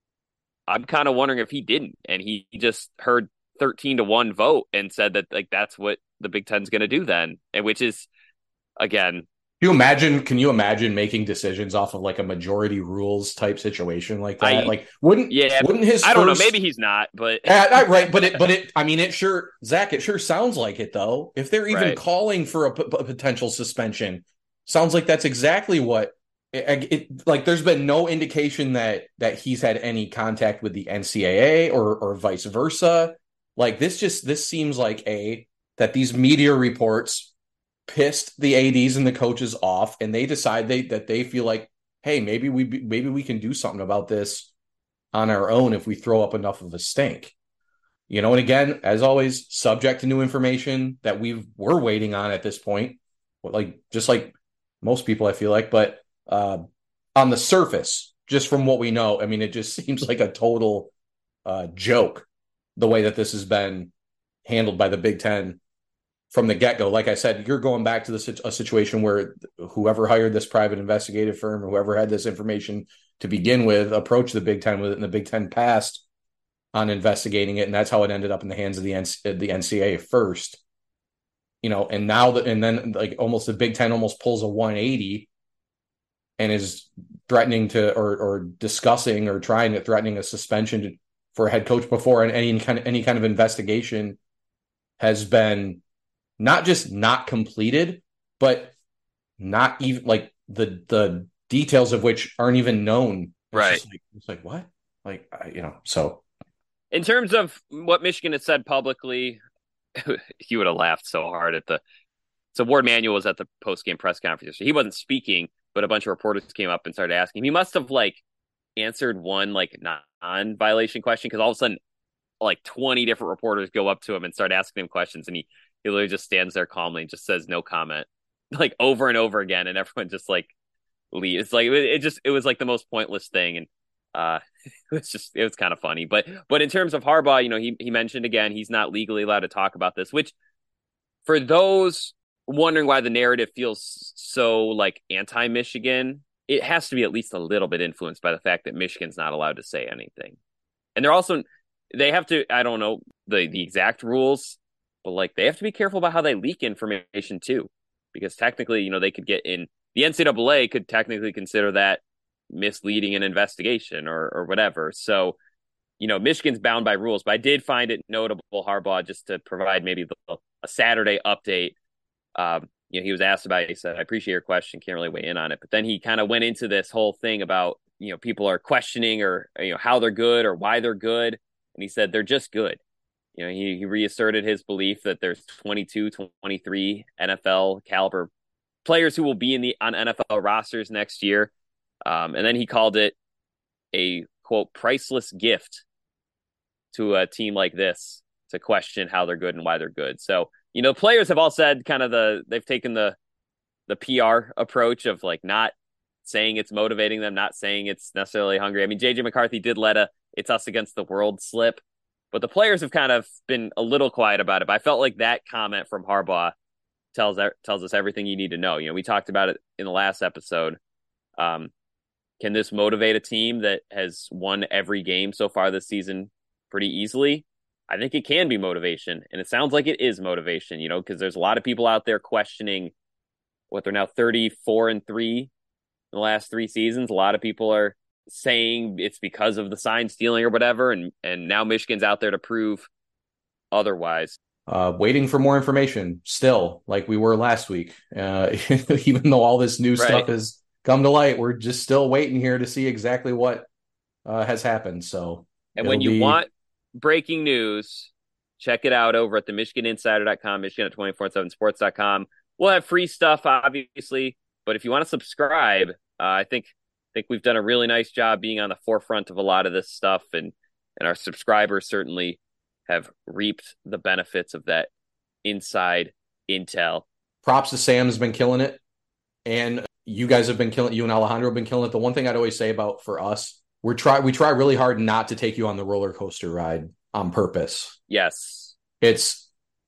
I'm kind of wondering if he didn't, and he just heard 13-1 vote and said that like that's what the Big Ten's going to do then, and which is, again, Can you imagine making decisions off of like a majority rules type situation like that? Wouldn't his I don't know, maybe he's not, but right, but it sure, Zach, it sure sounds like it though. If they're even calling for a potential suspension, sounds like that's exactly what like. There's been no indication that he's had any contact with the NCAA or vice versa. Like, this seems like that these media reports pissed the ADs and the coaches off, and they decide that they feel like, hey, maybe we can do something about this on our own if we throw up enough of a stink. And again, as always, subject to new information that we're waiting on at this point, like just like most people, I feel like. But on the surface, just from what we know, I mean, it just seems like a total joke the way that this has been handled by the Big Ten from the get-go. Like I said, you're going back to a situation where whoever hired this private investigative firm, or whoever had this information to begin with, approached the Big Ten with it, and the Big Ten passed on investigating it, and that's how it ended up in the hands of the NCAA first. And now and then like almost the Big Ten almost pulls a 180 and is threatening to or discussing or threatening a suspension for a head coach before any kind of investigation has been not just not completed, but not even like the details of which aren't even known. Right. It's like what? Like, so. In terms of what Michigan has said publicly, he would have laughed so hard so Ward Manuel was at the post-game press conference. So he wasn't speaking, but a bunch of reporters came up and started asking him. He must have like answered one like non-violation question, because all of a sudden like 20 different reporters go up to him and start asking him questions, and he literally just stands there calmly and just says no comment, like over and over again, and everyone just like leaves. Like it was like the most pointless thing, and it was kind of funny. But in terms of Harbaugh, he mentioned again he's not legally allowed to talk about this, which for those wondering why the narrative feels so like anti-Michigan, it has to be at least a little bit influenced by the fact that Michigan's not allowed to say anything. And they have to, I don't know the exact rules, but like they have to be careful about how they leak information too, because technically, they could get in, the NCAA could technically consider that misleading an investigation or whatever. So, Michigan's bound by rules, but I did find it notable, Harbaugh, just to provide maybe a Saturday update. He was asked about it. He said, I appreciate your question. Can't really weigh in on it. But then he kind of went into this whole thing about, people are questioning or, how they're good or why they're good. And he said, they're just good. He reasserted his belief that there's 22, 23 NFL caliber players who will be on NFL rosters next year. And then he called it a, quote, priceless gift to a team like this to question how they're good and why they're good. So, players have all said kind of they've taken the PR approach of like not saying it's motivating them, not saying it's necessarily hungry. I mean, JJ McCarthy did let it's us against the world slip, but the players have kind of been a little quiet about it. But I felt like that comment from Harbaugh tells us everything you need to know. We talked about it in the last episode. Can this motivate a team that has won every game so far this season pretty easily? I think it can be motivation, and it sounds like it is motivation, because there's a lot of people out there questioning what they're now 34-3 in the last 3 seasons. A lot of people are saying it's because of the sign stealing or whatever, and now Michigan's out there to prove otherwise. Waiting for more information still, like we were last week. Even though all this new stuff has come to light, we're just still waiting here to see exactly what has happened. So And when you want breaking news, check it out over at the MichiganInsider.com, Michigan at 247sports.com. We'll have free stuff, obviously, but if you want to subscribe, I think we've done a really nice job being on the forefront of a lot of this stuff, and our subscribers certainly have reaped the benefits of that inside intel. Props to Sam's been killing it, and you guys have been killing. You and Alejandro have been killing it. The one thing I'd always say about for us, we try really hard not to take you on the roller coaster ride on purpose. Yes, it's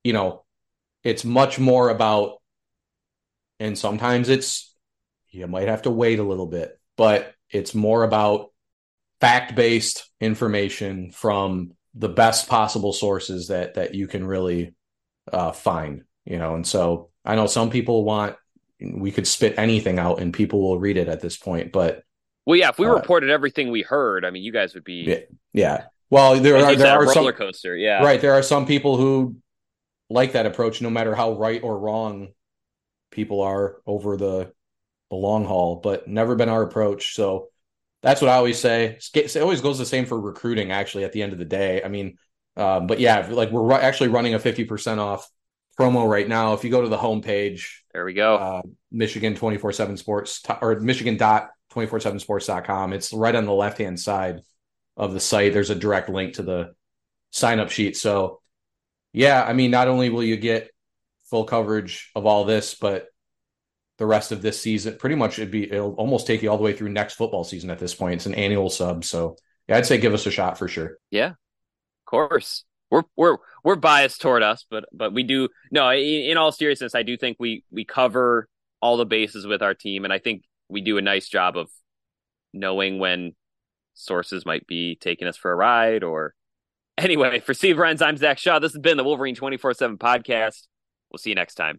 much more about, and sometimes you might have to wait a little bit, but it's more about fact-based information from the best possible sources that you can really find, and so I know some people we could spit anything out and people will read it at this point, but well, yeah, if we reported everything we heard, I mean, you guys would be yeah. Well, there are some roller coaster, yeah, right. There are some people who like that approach, no matter how right or wrong people are over the long haul, but never been our approach. So that's what I always say. It always goes the same for recruiting, actually, at the end of the day. I mean, but yeah, like we're actually running a 50% off promo right now. If you go to the homepage, there we go. Michigan 24/7 Sports or Michigan.247sports.com. It's right on the left-hand side of the site. There's a direct link to the sign-up sheet. So yeah, I mean, not only will you get full coverage of all this, but the rest of this season, pretty much it'll almost take you all the way through next football season at this point. It's an annual sub. So yeah, I'd say give us a shot for sure. Yeah, of course. We're biased toward us, but we do. No, in all seriousness, I do think we cover all the bases with our team. And I think we do a nice job of knowing when sources might be taking us for a ride or anyway. For Steve Lorenz, I'm Zach Shaw. This has been the Wolverine 24/7 podcast. We'll see you next time.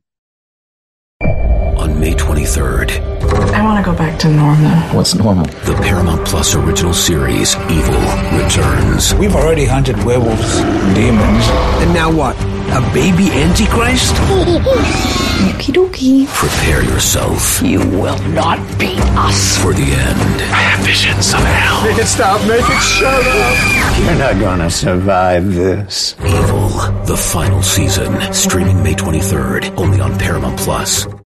On May 23rd. I want to go back to normal. What's normal? The Paramount Plus original series, Evil, returns. We've already hunted werewolves, demons. And now what? A baby Antichrist? Okie dokie. Prepare yourself. You will not beat us. For the end. I have visions of hell. Make it stop, make it shut up. You're not gonna survive this. Evil, the final season. Streaming May 23rd, only on Paramount Plus.